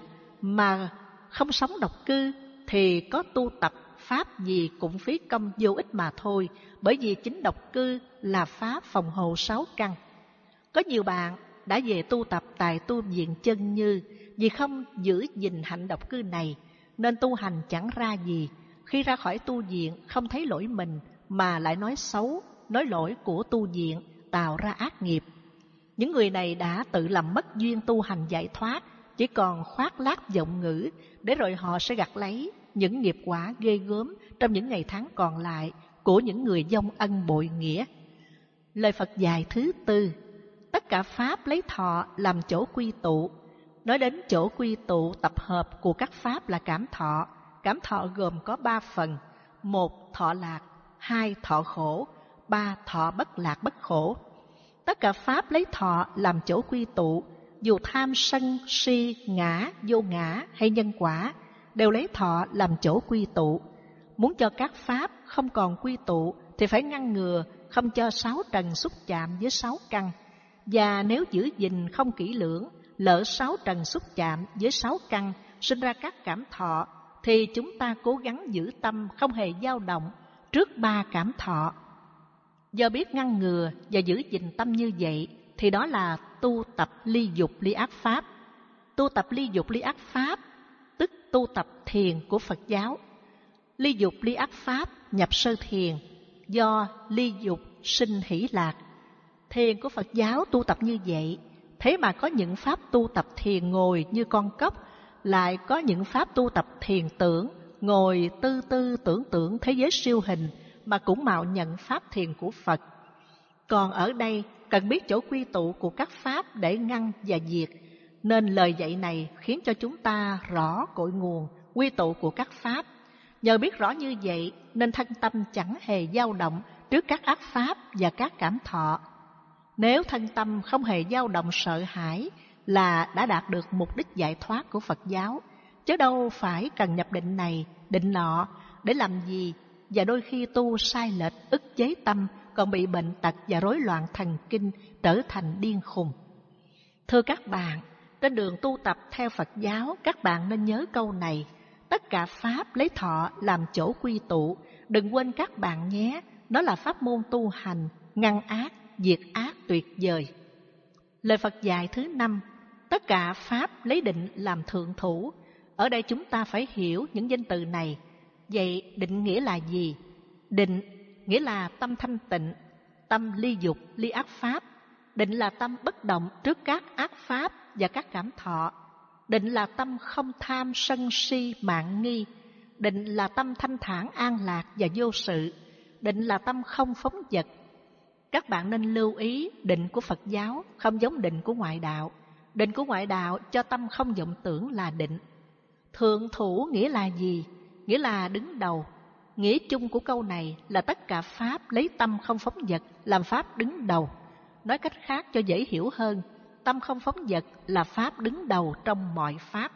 mà không sống độc cư, thì có tu tập pháp gì cũng phí công vô ích mà thôi, bởi vì chính độc cư là pháp phòng hộ sáu căn. Có nhiều bạn đã về tu tập tại tu viện Chân Như, vì không giữ gìn hạnh độc cư này, nên tu hành chẳng ra gì. Khi ra khỏi tu viện không thấy lỗi mình, mà lại nói xấu, nói lỗi của tu viện, tạo ra ác nghiệp. Những người này đã tự làm mất duyên tu hành giải thoát, chỉ còn khoác lác vọng ngữ, để rồi họ sẽ gặt lấy những nghiệp quả ghê gớm trong những ngày tháng còn lại của những người vong ân bội nghĩa. Lời Phật dạy thứ tư, tất cả pháp lấy thọ làm chỗ quy tụ. Nói đến chỗ quy tụ tập hợp của các pháp là cảm thọ. Cảm thọ gồm có ba phần: một, thọ lạc; hai, thọ khổ; ba, thọ bất lạc bất khổ. Tất cả pháp lấy thọ làm chỗ quy tụ, dù tham sân si, ngã, vô ngã hay nhân quả, đều lấy thọ làm chỗ quy tụ. Muốn cho các pháp không còn quy tụ thì phải ngăn ngừa không cho sáu trần xúc chạm với sáu căn. Và nếu giữ gìn không kỹ lưỡng, lỡ sáu trần xúc chạm với sáu căn sinh ra các cảm thọ, thì chúng ta cố gắng giữ tâm không hề dao động trước ba cảm thọ. Do biết ngăn ngừa và giữ gìn tâm như vậy, thì đó là tu tập ly dục ly ác pháp. Tu tập ly dục ly ác pháp tức tu tập thiền của Phật giáo. Ly dục ly ác pháp nhập sơ thiền, do ly dục sinh hỷ lạc. Thiền của Phật giáo tu tập như vậy. Thế mà có những pháp tu tập thiền ngồi như con cóc, lại có những pháp tu tập thiền tưởng, ngồi tư tư tưởng tưởng thế giới siêu hình, mà cũng mạo nhận pháp thiền của Phật. Còn ở đây cần biết chỗ quy tụ của các pháp để ngăn và diệt, nên lời dạy này khiến cho chúng ta rõ cội nguồn, quy tụ của các pháp. Nhờ biết rõ như vậy nên thân tâm chẳng hề dao động trước các ác pháp và các cảm thọ. Nếu thân tâm không hề dao động sợ hãi là đã đạt được mục đích giải thoát của Phật giáo, chứ đâu phải cần nhập định này, định nọ để làm gì. Và đôi khi tu sai lệch, ức chế tâm, còn bị bệnh tật và rối loạn thần kinh, trở thành điên khùng. Thưa các bạn, trên đường tu tập theo Phật giáo, các bạn nên nhớ câu này: tất cả pháp lấy thọ làm chỗ quy tụ. Đừng quên các bạn nhé, nó là pháp môn tu hành, ngăn ác, diệt ác tuyệt vời. Lời Phật dạy thứ năm, tất cả pháp lấy định làm thượng thủ. Ở đây chúng ta phải hiểu những danh từ này. Vậy định nghĩa là gì? Định nghĩa là tâm thanh tịnh, tâm ly dục, ly ác pháp. Định là tâm bất động trước các ác pháp và các cảm thọ. Định là tâm không tham sân si mạn nghi. Định là tâm thanh thản an lạc và vô sự. Định là tâm không phóng dật. Các bạn nên lưu ý, định của Phật giáo không giống định của ngoại đạo. Định của ngoại đạo cho tâm không vọng tưởng là định. Thượng thủ nghĩa là gì? Nghĩa là đứng đầu. Nghĩa chung của câu này là tất cả pháp lấy tâm không phóng dật làm pháp đứng đầu. Nói cách khác cho dễ hiểu hơn, tâm không phóng dật là pháp đứng đầu trong mọi pháp.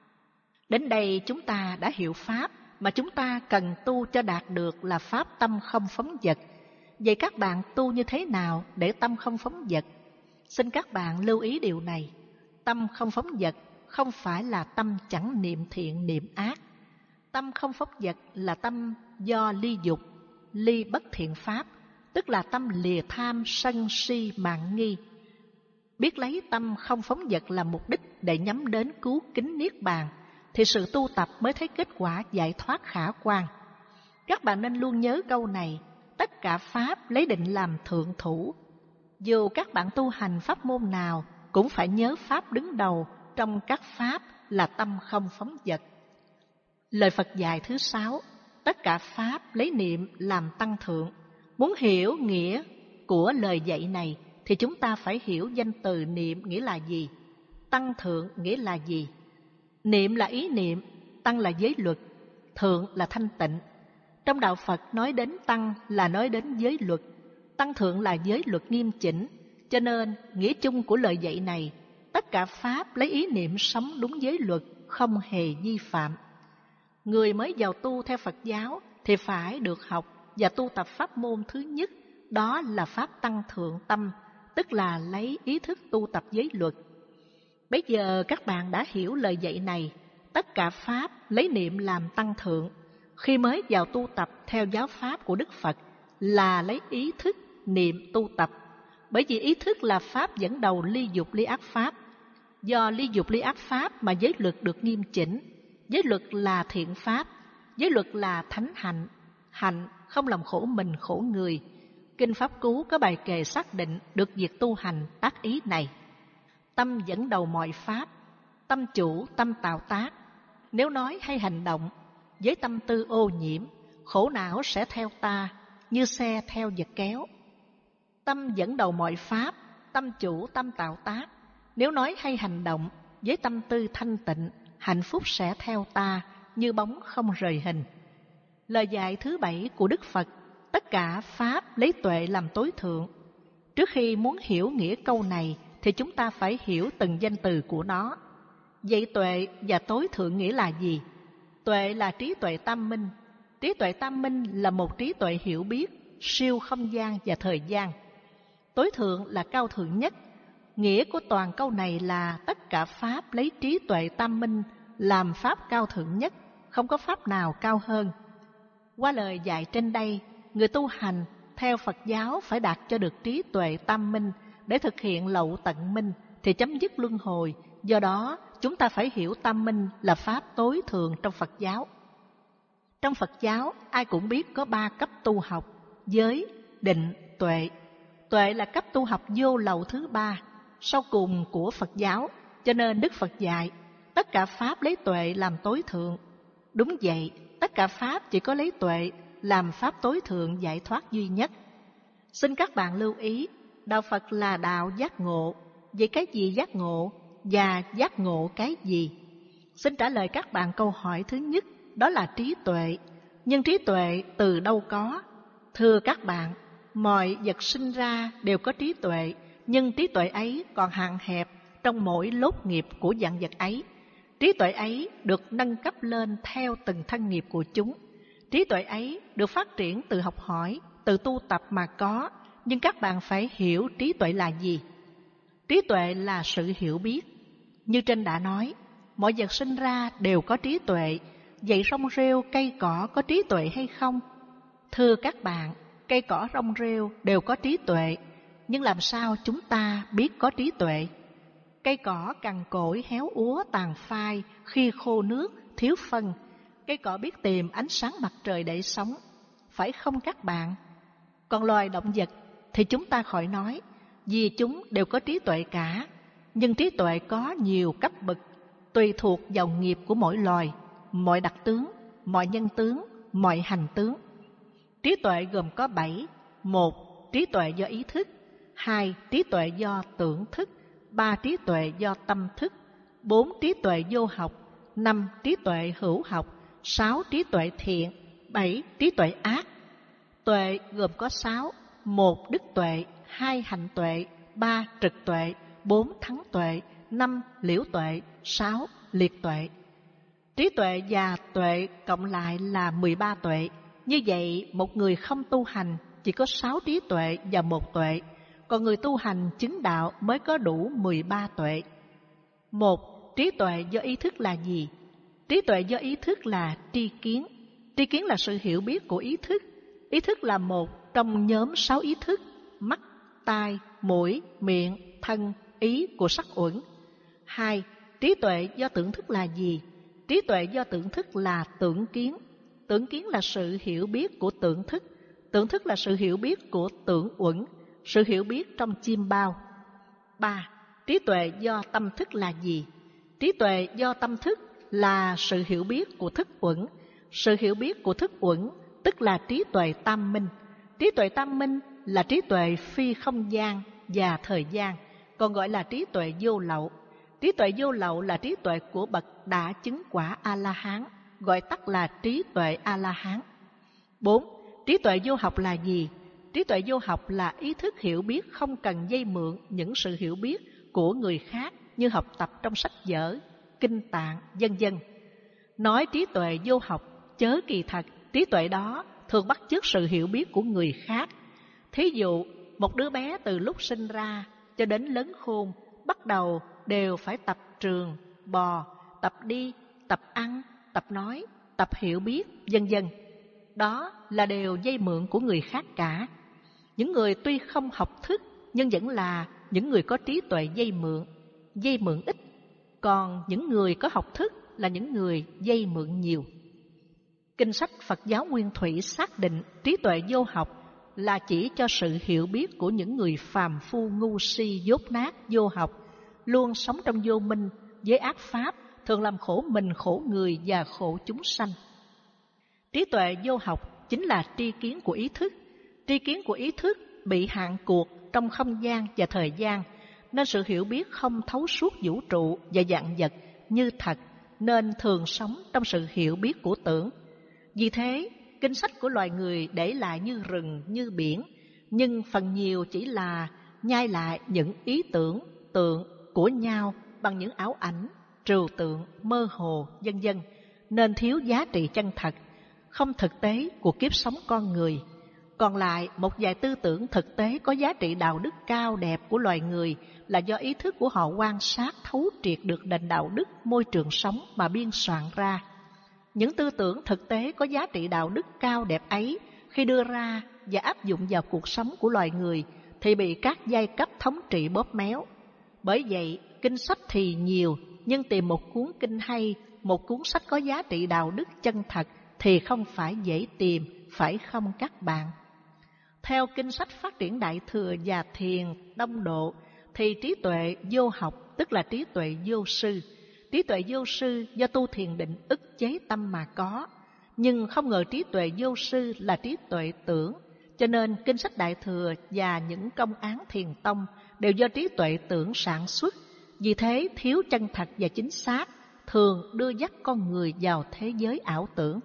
Đến đây chúng ta đã hiểu pháp mà chúng ta cần tu cho đạt được là pháp tâm không phóng dật. Vậy các bạn tu như thế nào để tâm không phóng dật? Xin các bạn lưu ý điều này. Tâm không phóng dật không phải là tâm chẳng niệm thiện niệm ác. Tâm không phóng dật là tâm do ly dục, ly bất thiện pháp, tức là tâm lìa tham sân si mạn nghi. Biết lấy tâm không phóng dật làm mục đích để nhắm đến cứu kính niết bàn, thì sự tu tập mới thấy kết quả giải thoát khả quan. Các bạn nên luôn nhớ câu này, tất cả pháp lấy định làm thượng thủ. Dù các bạn tu hành pháp môn nào, cũng phải nhớ pháp đứng đầu trong các pháp là tâm không phóng dật. Lời Phật dạy thứ sáu, tất cả pháp lấy niệm làm tăng thượng. Muốn hiểu nghĩa của lời dạy này thì chúng ta phải hiểu danh từ niệm nghĩa là gì, tăng thượng nghĩa là gì. Niệm là ý niệm, tăng là giới luật, thượng là thanh tịnh. Trong đạo Phật nói đến tăng là nói đến giới luật, tăng thượng là giới luật nghiêm chỉnh. Cho nên nghĩa chung của lời dạy này, tất cả pháp lấy ý niệm sống đúng giới luật, không hề vi phạm. Người mới vào tu theo Phật giáo thì phải được học và tu tập pháp môn thứ nhất, đó là pháp tăng thượng tâm, tức là lấy ý thức tu tập giới luật. Bây giờ các bạn đã hiểu lời dạy này, tất cả pháp lấy niệm làm tăng thượng. Khi mới vào tu tập theo giáo pháp của Đức Phật là lấy ý thức niệm tu tập, bởi vì ý thức là pháp dẫn đầu ly dục ly ác pháp. Do ly dục ly ác pháp mà giới luật được nghiêm chỉnh. Giới luật là thiện pháp, giới luật là thánh hạnh, hạnh không làm khổ mình khổ người. Kinh Pháp Cú có bài kệ xác định được việc tu hành tác ý này. Tâm dẫn đầu mọi pháp, tâm chủ tâm tạo tác. Nếu nói hay hành động, với tâm tư ô nhiễm, khổ não sẽ theo ta, như xe theo vật kéo. Tâm dẫn đầu mọi pháp, tâm chủ tâm tạo tác. Nếu nói hay hành động, với tâm tư thanh tịnh, hạnh phúc sẽ theo ta, như bóng không rời hình. Lời dạy thứ bảy của Đức Phật, tất cả pháp lấy tuệ làm tối thượng. Trước khi muốn hiểu nghĩa câu này, thì chúng ta phải hiểu từng danh từ của nó. Vậy tuệ và tối thượng nghĩa là gì? Tuệ là trí tuệ tam minh. Trí tuệ tam minh là một trí tuệ hiểu biết, siêu không gian và thời gian. Tối thượng là cao thượng nhất. Nghĩa của toàn câu này là tất cả pháp lấy trí tuệ tam minh làm pháp cao thượng nhất, không có pháp nào cao hơn. Qua lời dạy trên đây, người tu hành theo Phật giáo phải đạt cho được trí tuệ tam minh để thực hiện lậu tận minh thì chấm dứt luân hồi. Do đó, chúng ta phải hiểu tam minh là pháp tối thượng trong Phật giáo. Trong Phật giáo, ai cũng biết có ba cấp tu học: giới, định, tuệ. Tuệ là cấp tu học vô lậu thứ ba, sau cùng của Phật giáo. Cho nên Đức Phật dạy, tất cả pháp lấy tuệ làm tối thượng. Đúng vậy, tất cả pháp chỉ có lấy tuệ làm pháp tối thượng giải thoát duy nhất. Xin các bạn lưu ý, đạo Phật là đạo giác ngộ. Vậy cái gì giác ngộ và giác ngộ cái gì? Xin trả lời các bạn câu hỏi thứ nhất, đó là trí tuệ. Nhưng trí tuệ từ đâu có? Thưa các bạn, mọi vật sinh ra đều có trí tuệ, nhưng trí tuệ ấy còn hạn hẹp trong mỗi lốt nghiệp của vạn vật ấy. Trí tuệ ấy được nâng cấp lên theo từng thân nghiệp của chúng. Trí tuệ ấy được phát triển từ học hỏi, từ tu tập mà có. Nhưng các bạn phải hiểu trí tuệ là gì? Trí tuệ là sự hiểu biết. Như trên đã nói, mọi vật sinh ra đều có trí tuệ. Vậy rong rêu, cây cỏ có trí tuệ hay không? Thưa các bạn, cây cỏ rong rêu đều có trí tuệ. Nhưng làm sao chúng ta biết có trí tuệ? Cây cỏ cằn cỗi, héo úa, tàn phai, khi khô nước, thiếu phân. Cây cỏ biết tìm ánh sáng mặt trời để sống, phải không các bạn? Còn loài động vật thì chúng ta khỏi nói, vì chúng đều có trí tuệ cả. Nhưng trí tuệ có nhiều cấp bậc, tùy thuộc vào nghiệp của mỗi loài, mọi đặc tướng, mọi nhân tướng, mọi hành tướng. Trí tuệ gồm có bảy: một, trí tuệ do ý thức; hai, trí tuệ do tưởng thức; ba, trí tuệ do tâm thức; bốn, trí tuệ vô học; năm, trí tuệ hữu học; sáu, trí tuệ thiện; bảy, trí tuệ ác. Tuệ gồm có sáu: một, đức tuệ; hai, hạnh tuệ; ba, trực tuệ; bốn, thắng tuệ; năm, liễu tuệ; sáu, liệt tuệ. Trí tuệ và tuệ cộng lại là mười ba tuệ. Như vậy, một người không tu hành chỉ có sáu trí tuệ và một tuệ, còn người tu hành chứng đạo mới có đủ mười ba tuệ. Một, trí tuệ do ý thức là gì? Trí tuệ do ý thức là tri kiến. Tri kiến là sự hiểu biết của ý thức. Ý thức là một trong nhóm sáu ý thức: mắt, tai, mũi, miệng, thân, ý của sắc uẩn. Hai, trí tuệ do tưởng thức là gì? Trí tuệ do tưởng thức là tưởng kiến. Tưởng kiến là sự hiểu biết của tưởng thức. Tưởng thức là sự hiểu biết của tưởng uẩn, sự hiểu biết trong chim bao. ba. Trí tuệ do tâm thức là gì? Trí tuệ do tâm thức là sự hiểu biết của thức uẩn. Sự hiểu biết của thức uẩn tức là trí tuệ tam minh. Trí tuệ tam minh là trí tuệ phi không gian và thời gian, còn gọi là trí tuệ vô lậu. Trí tuệ vô lậu là trí tuệ của bậc đã chứng quả A-la-hán, gọi tắt là trí tuệ A-la-hán. bốn. Trí tuệ vô học là gì? Trí tuệ vô học là ý thức hiểu biết không cần vay mượn những sự hiểu biết của người khác như học tập trong sách vở, kinh tạng, vân vân. Nói trí tuệ vô học chớ kỳ thật, trí tuệ đó thường bắt chước sự hiểu biết của người khác. Thí dụ, một đứa bé từ lúc sinh ra cho đến lớn khôn bắt đầu đều phải tập trường, bò, tập đi, tập ăn, tập nói, tập hiểu biết, vân vân. Đó là đều vay mượn của người khác cả. Những người tuy không học thức nhưng vẫn là những người có trí tuệ vay mượn, vay mượn ít. Còn những người có học thức là những người vay mượn nhiều. Kinh sách Phật giáo Nguyên Thủy xác định trí tuệ vô học là chỉ cho sự hiểu biết của những người phàm phu ngu si dốt nát vô học, luôn sống trong vô minh với ác pháp, thường làm khổ mình, khổ người và khổ chúng sanh. Trí tuệ vô học chính là tri kiến của ý thức. Tri kiến của ý thức bị hạn cuộc trong không gian và thời gian, nên sự hiểu biết không thấu suốt vũ trụ và vạn vật như thật, nên thường sống trong sự hiểu biết của tưởng. Vì thế, kinh sách của loài người để lại như rừng, như biển, nhưng phần nhiều chỉ là nhai lại những ý tưởng, tượng của nhau bằng những ảo ảnh, trừu tượng, mơ hồ, vân vân, nên thiếu giá trị chân thật, không thực tế của kiếp sống con người. Còn lại, một vài tư tưởng thực tế có giá trị đạo đức cao đẹp của loài người là do ý thức của họ quan sát thấu triệt được nền đạo đức, môi trường sống mà biên soạn ra. Những tư tưởng thực tế có giá trị đạo đức cao đẹp ấy khi đưa ra và áp dụng vào cuộc sống của loài người thì bị các giai cấp thống trị bóp méo. Bởi vậy, kinh sách thì nhiều, nhưng tìm một cuốn kinh hay, một cuốn sách có giá trị đạo đức chân thật thì không phải dễ tìm, phải không các bạn? Theo kinh sách Phát triển Đại Thừa và Thiền Đông Độ thì trí tuệ vô học tức là trí tuệ vô sư. Trí tuệ vô sư do tu thiền định ức chế tâm mà có, nhưng không ngờ trí tuệ vô sư là trí tuệ tưởng, cho nên kinh sách Đại Thừa và những công án thiền tông đều do trí tuệ tưởng sản xuất. Vì thế thiếu chân thật và chính xác, thường đưa dắt con người vào thế giới ảo tưởng.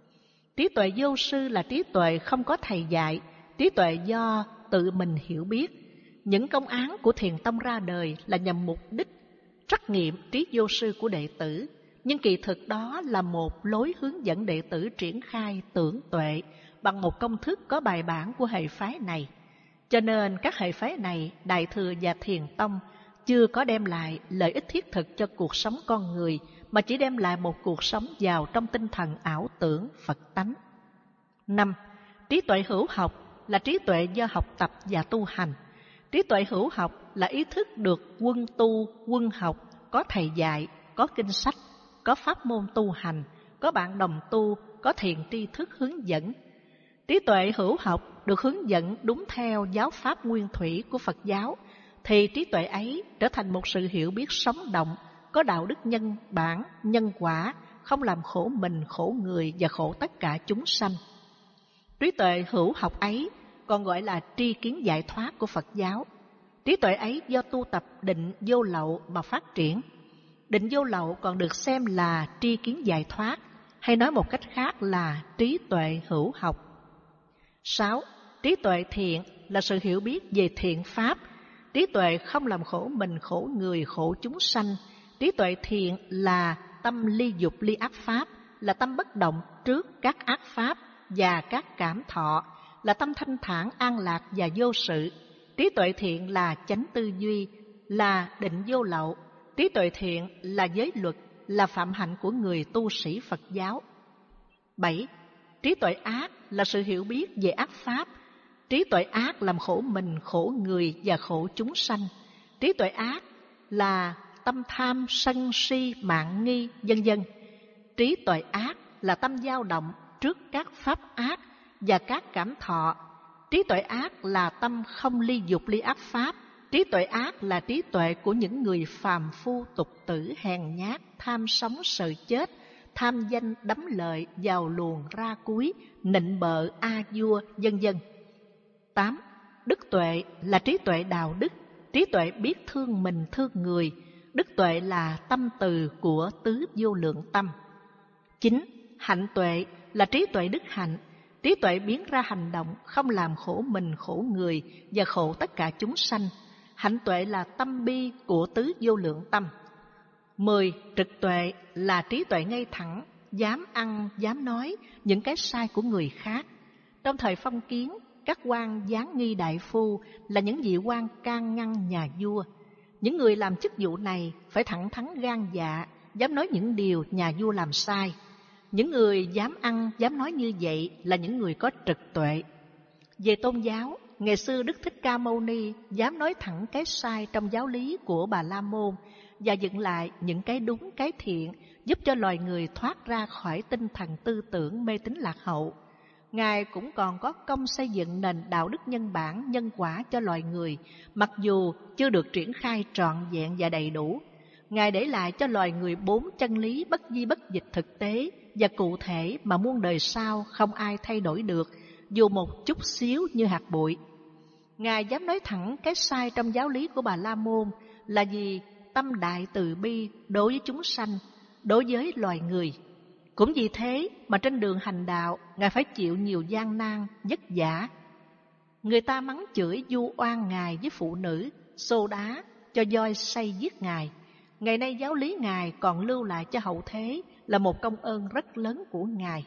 Trí tuệ vô sư là trí tuệ không có thầy dạy, trí tuệ do tự mình hiểu biết. Những công án của thiền tông ra đời là nhằm mục đích trắc nghiệm trí vô sư của đệ tử, nhưng kỳ thực đó là một lối hướng dẫn đệ tử triển khai tưởng tuệ bằng một công thức có bài bản của hệ phái này. Cho nên các hệ phái này, Đại Thừa và Thiền Tông, chưa có đem lại lợi ích thiết thực cho cuộc sống con người, mà chỉ đem lại một cuộc sống giàu trong tinh thần ảo tưởng Phật tánh. năm. Trí tuệ hữu học là trí tuệ do học tập và tu hành. Trí tuệ hữu học là ý thức được quân tu, quân học, có thầy dạy, có kinh sách, có pháp môn tu hành, có bạn đồng tu, có thiền tri thức hướng dẫn. Trí tuệ hữu học được hướng dẫn đúng theo giáo pháp nguyên thủy của Phật giáo, thì trí tuệ ấy trở thành một sự hiểu biết sống động, có đạo đức nhân bản, nhân quả, không làm khổ mình, khổ người và khổ tất cả chúng sanh. Trí tuệ hữu học ấy còn gọi là tri kiến giải thoát của Phật giáo. Trí tuệ ấy do tu tập định vô lậu mà phát triển. Định vô lậu còn được xem là tri kiến giải thoát, hay nói một cách khác là trí tuệ hữu học. sáu. Trí tuệ thiện là sự hiểu biết về thiện pháp. Trí tuệ không làm khổ mình, khổ người, khổ chúng sanh. Trí tuệ thiện là tâm ly dục ly ác pháp, là tâm bất động trước các ác pháp và các cảm thọ, là tâm thanh thản an lạc và vô sự. Trí tuệ thiện là chánh tư duy, là định vô lậu. Trí tuệ thiện là giới luật, là phạm hạnh của người tu sĩ Phật giáo. bảy. Trí tuệ ác là sự hiểu biết về ác pháp. Trí tuệ ác làm khổ mình, khổ người và khổ chúng sanh. Trí tuệ ác là tâm tham, sân si, mạn nghi, vân vân. Trí tuệ ác là tâm dao động trước các pháp ác và các cảm thọ. Trí tuệ ác là tâm không ly dục ly ác pháp. Trí tuệ ác là trí tuệ của những người phàm phu tục tử hèn nhát, tham sống sợ chết, tham danh đắm lợi, vào luồng ra cuối, nịnh bợ a vua, vân vân. tám. Đức tuệ là trí tuệ đạo đức, trí tuệ biết thương mình thương người. Đức tuệ là tâm từ của tứ vô lượng tâm. chín. Hạnh tuệ là trí tuệ đức hạnh, trí tuệ biến ra hành động không làm khổ mình khổ người và khổ tất cả chúng sanh. Hạnh tuệ là tâm bi của tứ vô lượng tâm. mười. Trực tuệ là trí tuệ ngay thẳng, dám ăn, dám nói những cái sai của người khác. Trong thời phong kiến, các quan giáng nghi đại phu là những vị quan can ngăn nhà vua. Những người làm chức vụ này phải thẳng thắn gan dạ, dám nói những điều nhà vua làm sai. Những người dám ăn, dám nói như vậy là những người có trực tuệ. Về tôn giáo, ngày xưa Đức Thích Ca Mâu Ni dám nói thẳng cái sai trong giáo lý của Bà La Môn và dựng lại những cái đúng cái thiện, giúp cho loài người thoát ra khỏi tinh thần tư tưởng mê tín lạc hậu. Ngài cũng còn có công xây dựng nền đạo đức nhân bản, nhân quả cho loài người, mặc dù chưa được triển khai trọn vẹn và đầy đủ. Ngài để lại cho loài người bốn chân lý bất di bất dịch thực tế và cụ thể mà muôn đời sau không ai thay đổi được, dù một chút xíu như hạt bụi. Ngài dám nói thẳng cái sai trong giáo lý của Bà La Môn là vì tâm đại từ bi đối với chúng sanh, đối với loài người. Cũng vì thế mà trên đường hành đạo, Ngài phải chịu nhiều gian nan, vất vả. Người ta mắng chửi vu oan Ngài với phụ nữ, xô đá, cho voi say giết Ngài. Ngày nay giáo lý Ngài còn lưu lại cho hậu thế là một công ơn rất lớn của Ngài.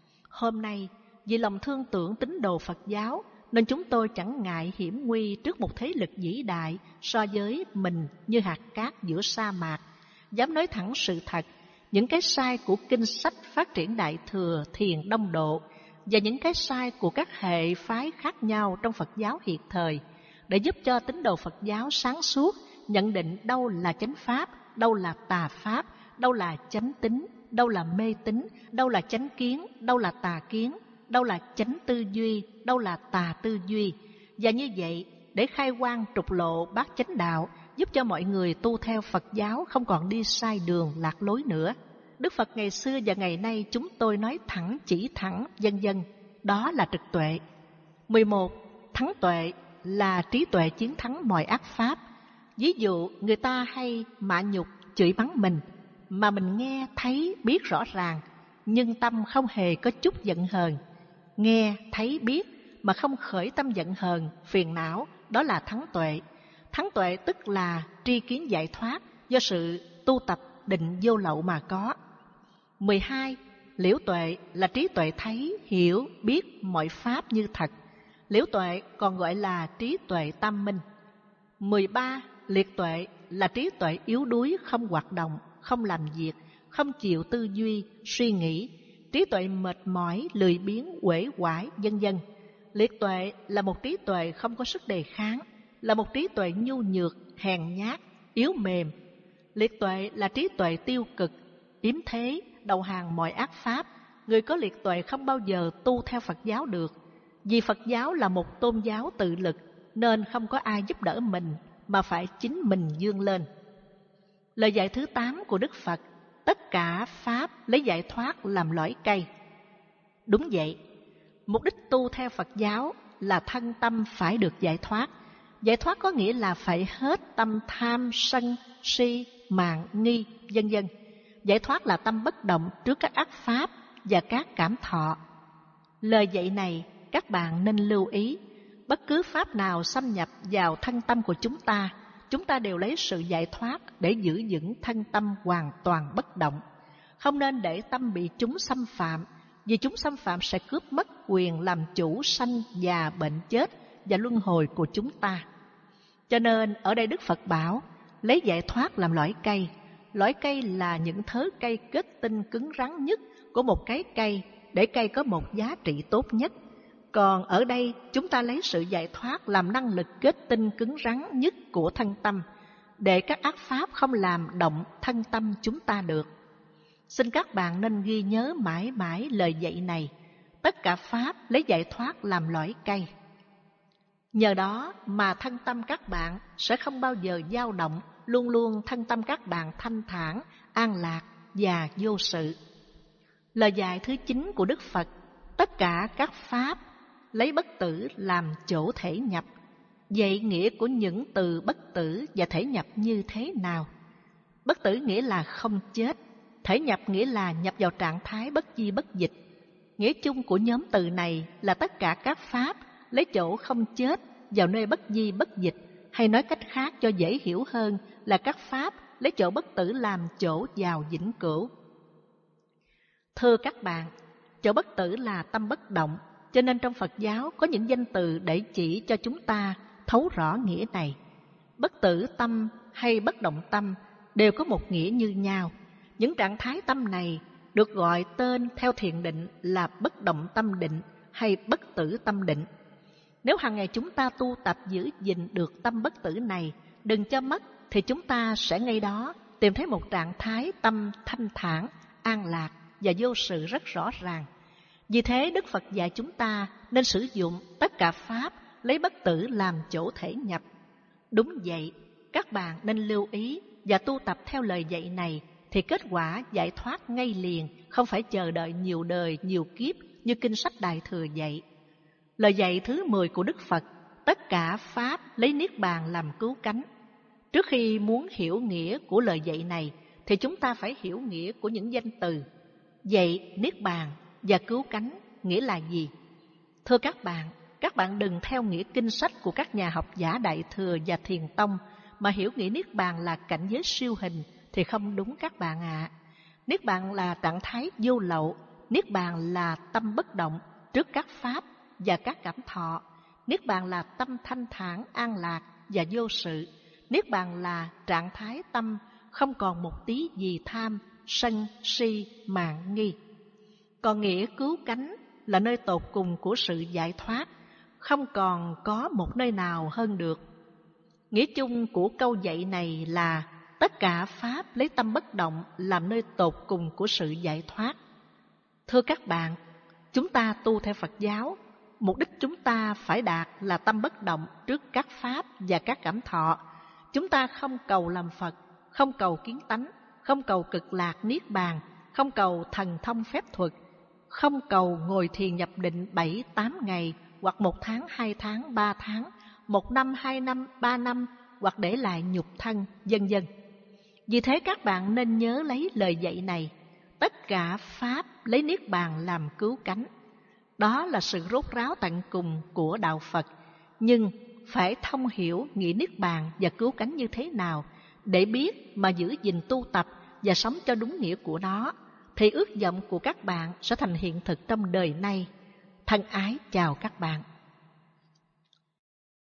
Hôm nay, vì lòng thương tưởng tín đồ Phật giáo, nên chúng tôi chẳng ngại hiểm nguy trước một thế lực vĩ đại so với mình như hạt cát giữa sa mạc. Dám nói thẳng sự thật, những cái sai của kinh sách phát triển đại thừa, thiền đông độ và những cái sai của các hệ phái khác nhau trong Phật giáo hiện thời, để giúp cho tín đồ Phật giáo sáng suốt nhận định đâu là chánh pháp, đâu là tà pháp, đâu là chánh tín, đâu là mê tín, đâu là chánh kiến, đâu là tà kiến, đâu là chánh tư duy, đâu là tà tư duy. Và như vậy, để khai quang trục lộ bát chánh đạo, giúp cho mọi người tu theo Phật giáo không còn đi sai đường lạc lối nữa. Đức Phật ngày xưa và ngày nay chúng tôi nói thẳng, chỉ thẳng, vân vân. Đó là trực tuệ. mười một. Thắng tuệ là trí tuệ chiến thắng mọi ác pháp. Ví dụ, người ta hay mạ nhục, chửi bắn mình, mà mình nghe, thấy, biết rõ ràng, nhưng tâm không hề có chút giận hờn. Nghe, thấy, biết, mà không khởi tâm giận hờn, phiền não, đó là thắng tuệ. Thắng tuệ tức là tri kiến giải thoát do sự tu tập định vô lậu mà có. mười hai. Liễu tuệ là trí tuệ thấy, hiểu, biết mọi pháp như thật. Liễu tuệ còn gọi là trí tuệ tam minh. mười ba. Liệt tuệ là trí tuệ yếu đuối, không hoạt động, không làm việc, không chịu tư duy, suy nghĩ. Trí tuệ mệt mỏi, lười biếng, uể oải, vân vân. Liệt tuệ là một trí tuệ không có sức đề kháng, là một trí tuệ nhu nhược, hèn nhát, yếu mềm. Liệt tuệ là trí tuệ tiêu cực, yếm thế, đầu hàng mọi ác pháp. Người có liệt tuệ không bao giờ tu theo Phật giáo được. Vì Phật giáo là một tôn giáo tự lực, nên không có ai giúp đỡ mình, mà phải chính mình vươn lên. Lời dạy thứ tám của Đức Phật: tất cả pháp lấy giải thoát làm lõi cây. Đúng vậy, mục đích tu theo Phật giáo là thân tâm phải được giải thoát. Giải thoát có nghĩa là phải hết tâm tham, sân, si, mạn, nghi, vân vân. Giải thoát là tâm bất động trước các ác pháp và các cảm thọ. Lời dạy này các bạn nên lưu ý. Bất cứ pháp nào xâm nhập vào thân tâm của chúng ta, chúng ta đều lấy sự giải thoát để giữ vững thân tâm hoàn toàn bất động. Không nên để tâm bị chúng xâm phạm, vì chúng xâm phạm sẽ cướp mất quyền làm chủ sanh, già, bệnh, chết và luân hồi của chúng ta. Cho nên ở đây Đức Phật bảo lấy giải thoát làm lõi cây. Lõi cây là những thớ cây kết tinh cứng rắn nhất của một cái cây, để cây có một giá trị tốt nhất. Còn ở đây chúng ta lấy sự giải thoát làm năng lực kết tinh cứng rắn nhất của thân tâm, để các ác pháp không làm động thân tâm chúng ta được. Xin các bạn nên ghi nhớ mãi mãi lời dạy này. Tất cả Pháp lấy giải thoát làm lõi cây. Nhờ đó mà thân tâm các bạn sẽ không bao giờ dao động, luôn luôn thân tâm các bạn thanh thản, an lạc và vô sự. Lời dạy thứ chín của Đức Phật, tất cả các Pháp lấy bất tử làm chỗ thể nhập. Vậy nghĩa của những từ bất tử và thể nhập như thế nào? Bất tử nghĩa là không chết, thể nhập nghĩa là nhập vào trạng thái bất di bất dịch. Nghĩa chung của nhóm từ này là tất cả các Pháp lấy chỗ không chết vào nơi bất di bất dịch, hay nói cách khác cho dễ hiểu hơn là các Pháp lấy chỗ bất tử làm chỗ vào vĩnh cửu. Thưa các bạn, chỗ bất tử là tâm bất động, cho nên trong Phật giáo có những danh từ để chỉ cho chúng ta thấu rõ nghĩa này. Bất tử tâm hay bất động tâm đều có một nghĩa như nhau. Những trạng thái tâm này được gọi tên theo thiền định là bất động tâm định hay bất tử tâm định. Nếu hàng ngày chúng ta tu tập giữ gìn được tâm bất tử này, đừng cho mất, thì chúng ta sẽ ngay đó tìm thấy một trạng thái tâm thanh thản, an lạc và vô sự rất rõ ràng. Vì thế Đức Phật dạy chúng ta nên sử dụng tất cả Pháp lấy bất tử làm chỗ thể nhập. Đúng vậy, các bạn nên lưu ý và tu tập theo lời dạy này, thì kết quả giải thoát ngay liền, không phải chờ đợi nhiều đời, nhiều kiếp như kinh sách Đại Thừa dạy. Lời dạy thứ mười của Đức Phật, tất cả Pháp lấy Niết Bàn làm cứu cánh. Trước khi muốn hiểu nghĩa của lời dạy này, thì chúng ta phải hiểu nghĩa của những danh từ. Vậy Niết Bàn và cứu cánh nghĩa là gì? Thưa các bạn, các bạn đừng theo nghĩa kinh sách của các nhà học giả Đại Thừa và Thiền Tông mà hiểu nghĩa Niết Bàn là cảnh giới siêu hình thì không đúng các bạn ạ. À. Niết Bàn là trạng thái vô lậu, Niết Bàn là tâm bất động trước các Pháp và các cảm thọ. Niết Bàn là tâm thanh thản, an lạc và vô sự. Niết Bàn là trạng thái tâm không còn một tí gì tham, sân, si, mạn, nghi. Còn nghĩa cứu cánh là nơi tột cùng của sự giải thoát, không còn có một nơi nào hơn được. Nghĩa chung của câu dạy này là tất cả Pháp lấy tâm bất động làm nơi tột cùng của sự giải thoát. Thưa các bạn, chúng ta tu theo Phật giáo, mục đích chúng ta phải đạt là tâm bất động trước các Pháp và các cảm thọ. Chúng ta không cầu làm Phật, không cầu kiến tánh, không cầu cực lạc Niết Bàn, không cầu thần thông phép thuật, không cầu ngồi thiền nhập định bảy, tám ngày, hoặc một tháng, hai tháng, ba tháng, một năm, hai năm, ba năm, hoặc để lại nhục thân, vân vân. Vì thế các bạn nên nhớ lấy lời dạy này, tất cả Pháp lấy Niết Bàn làm cứu cánh. Đó là sự rốt ráo tận cùng của Đạo Phật, nhưng phải thông hiểu nghĩa Niết Bàn và cứu cánh như thế nào để biết mà giữ gìn tu tập và sống cho đúng nghĩa của nó, thì ước vọng của các bạn sẽ thành hiện thực trong đời nay. Thân ái chào các bạn.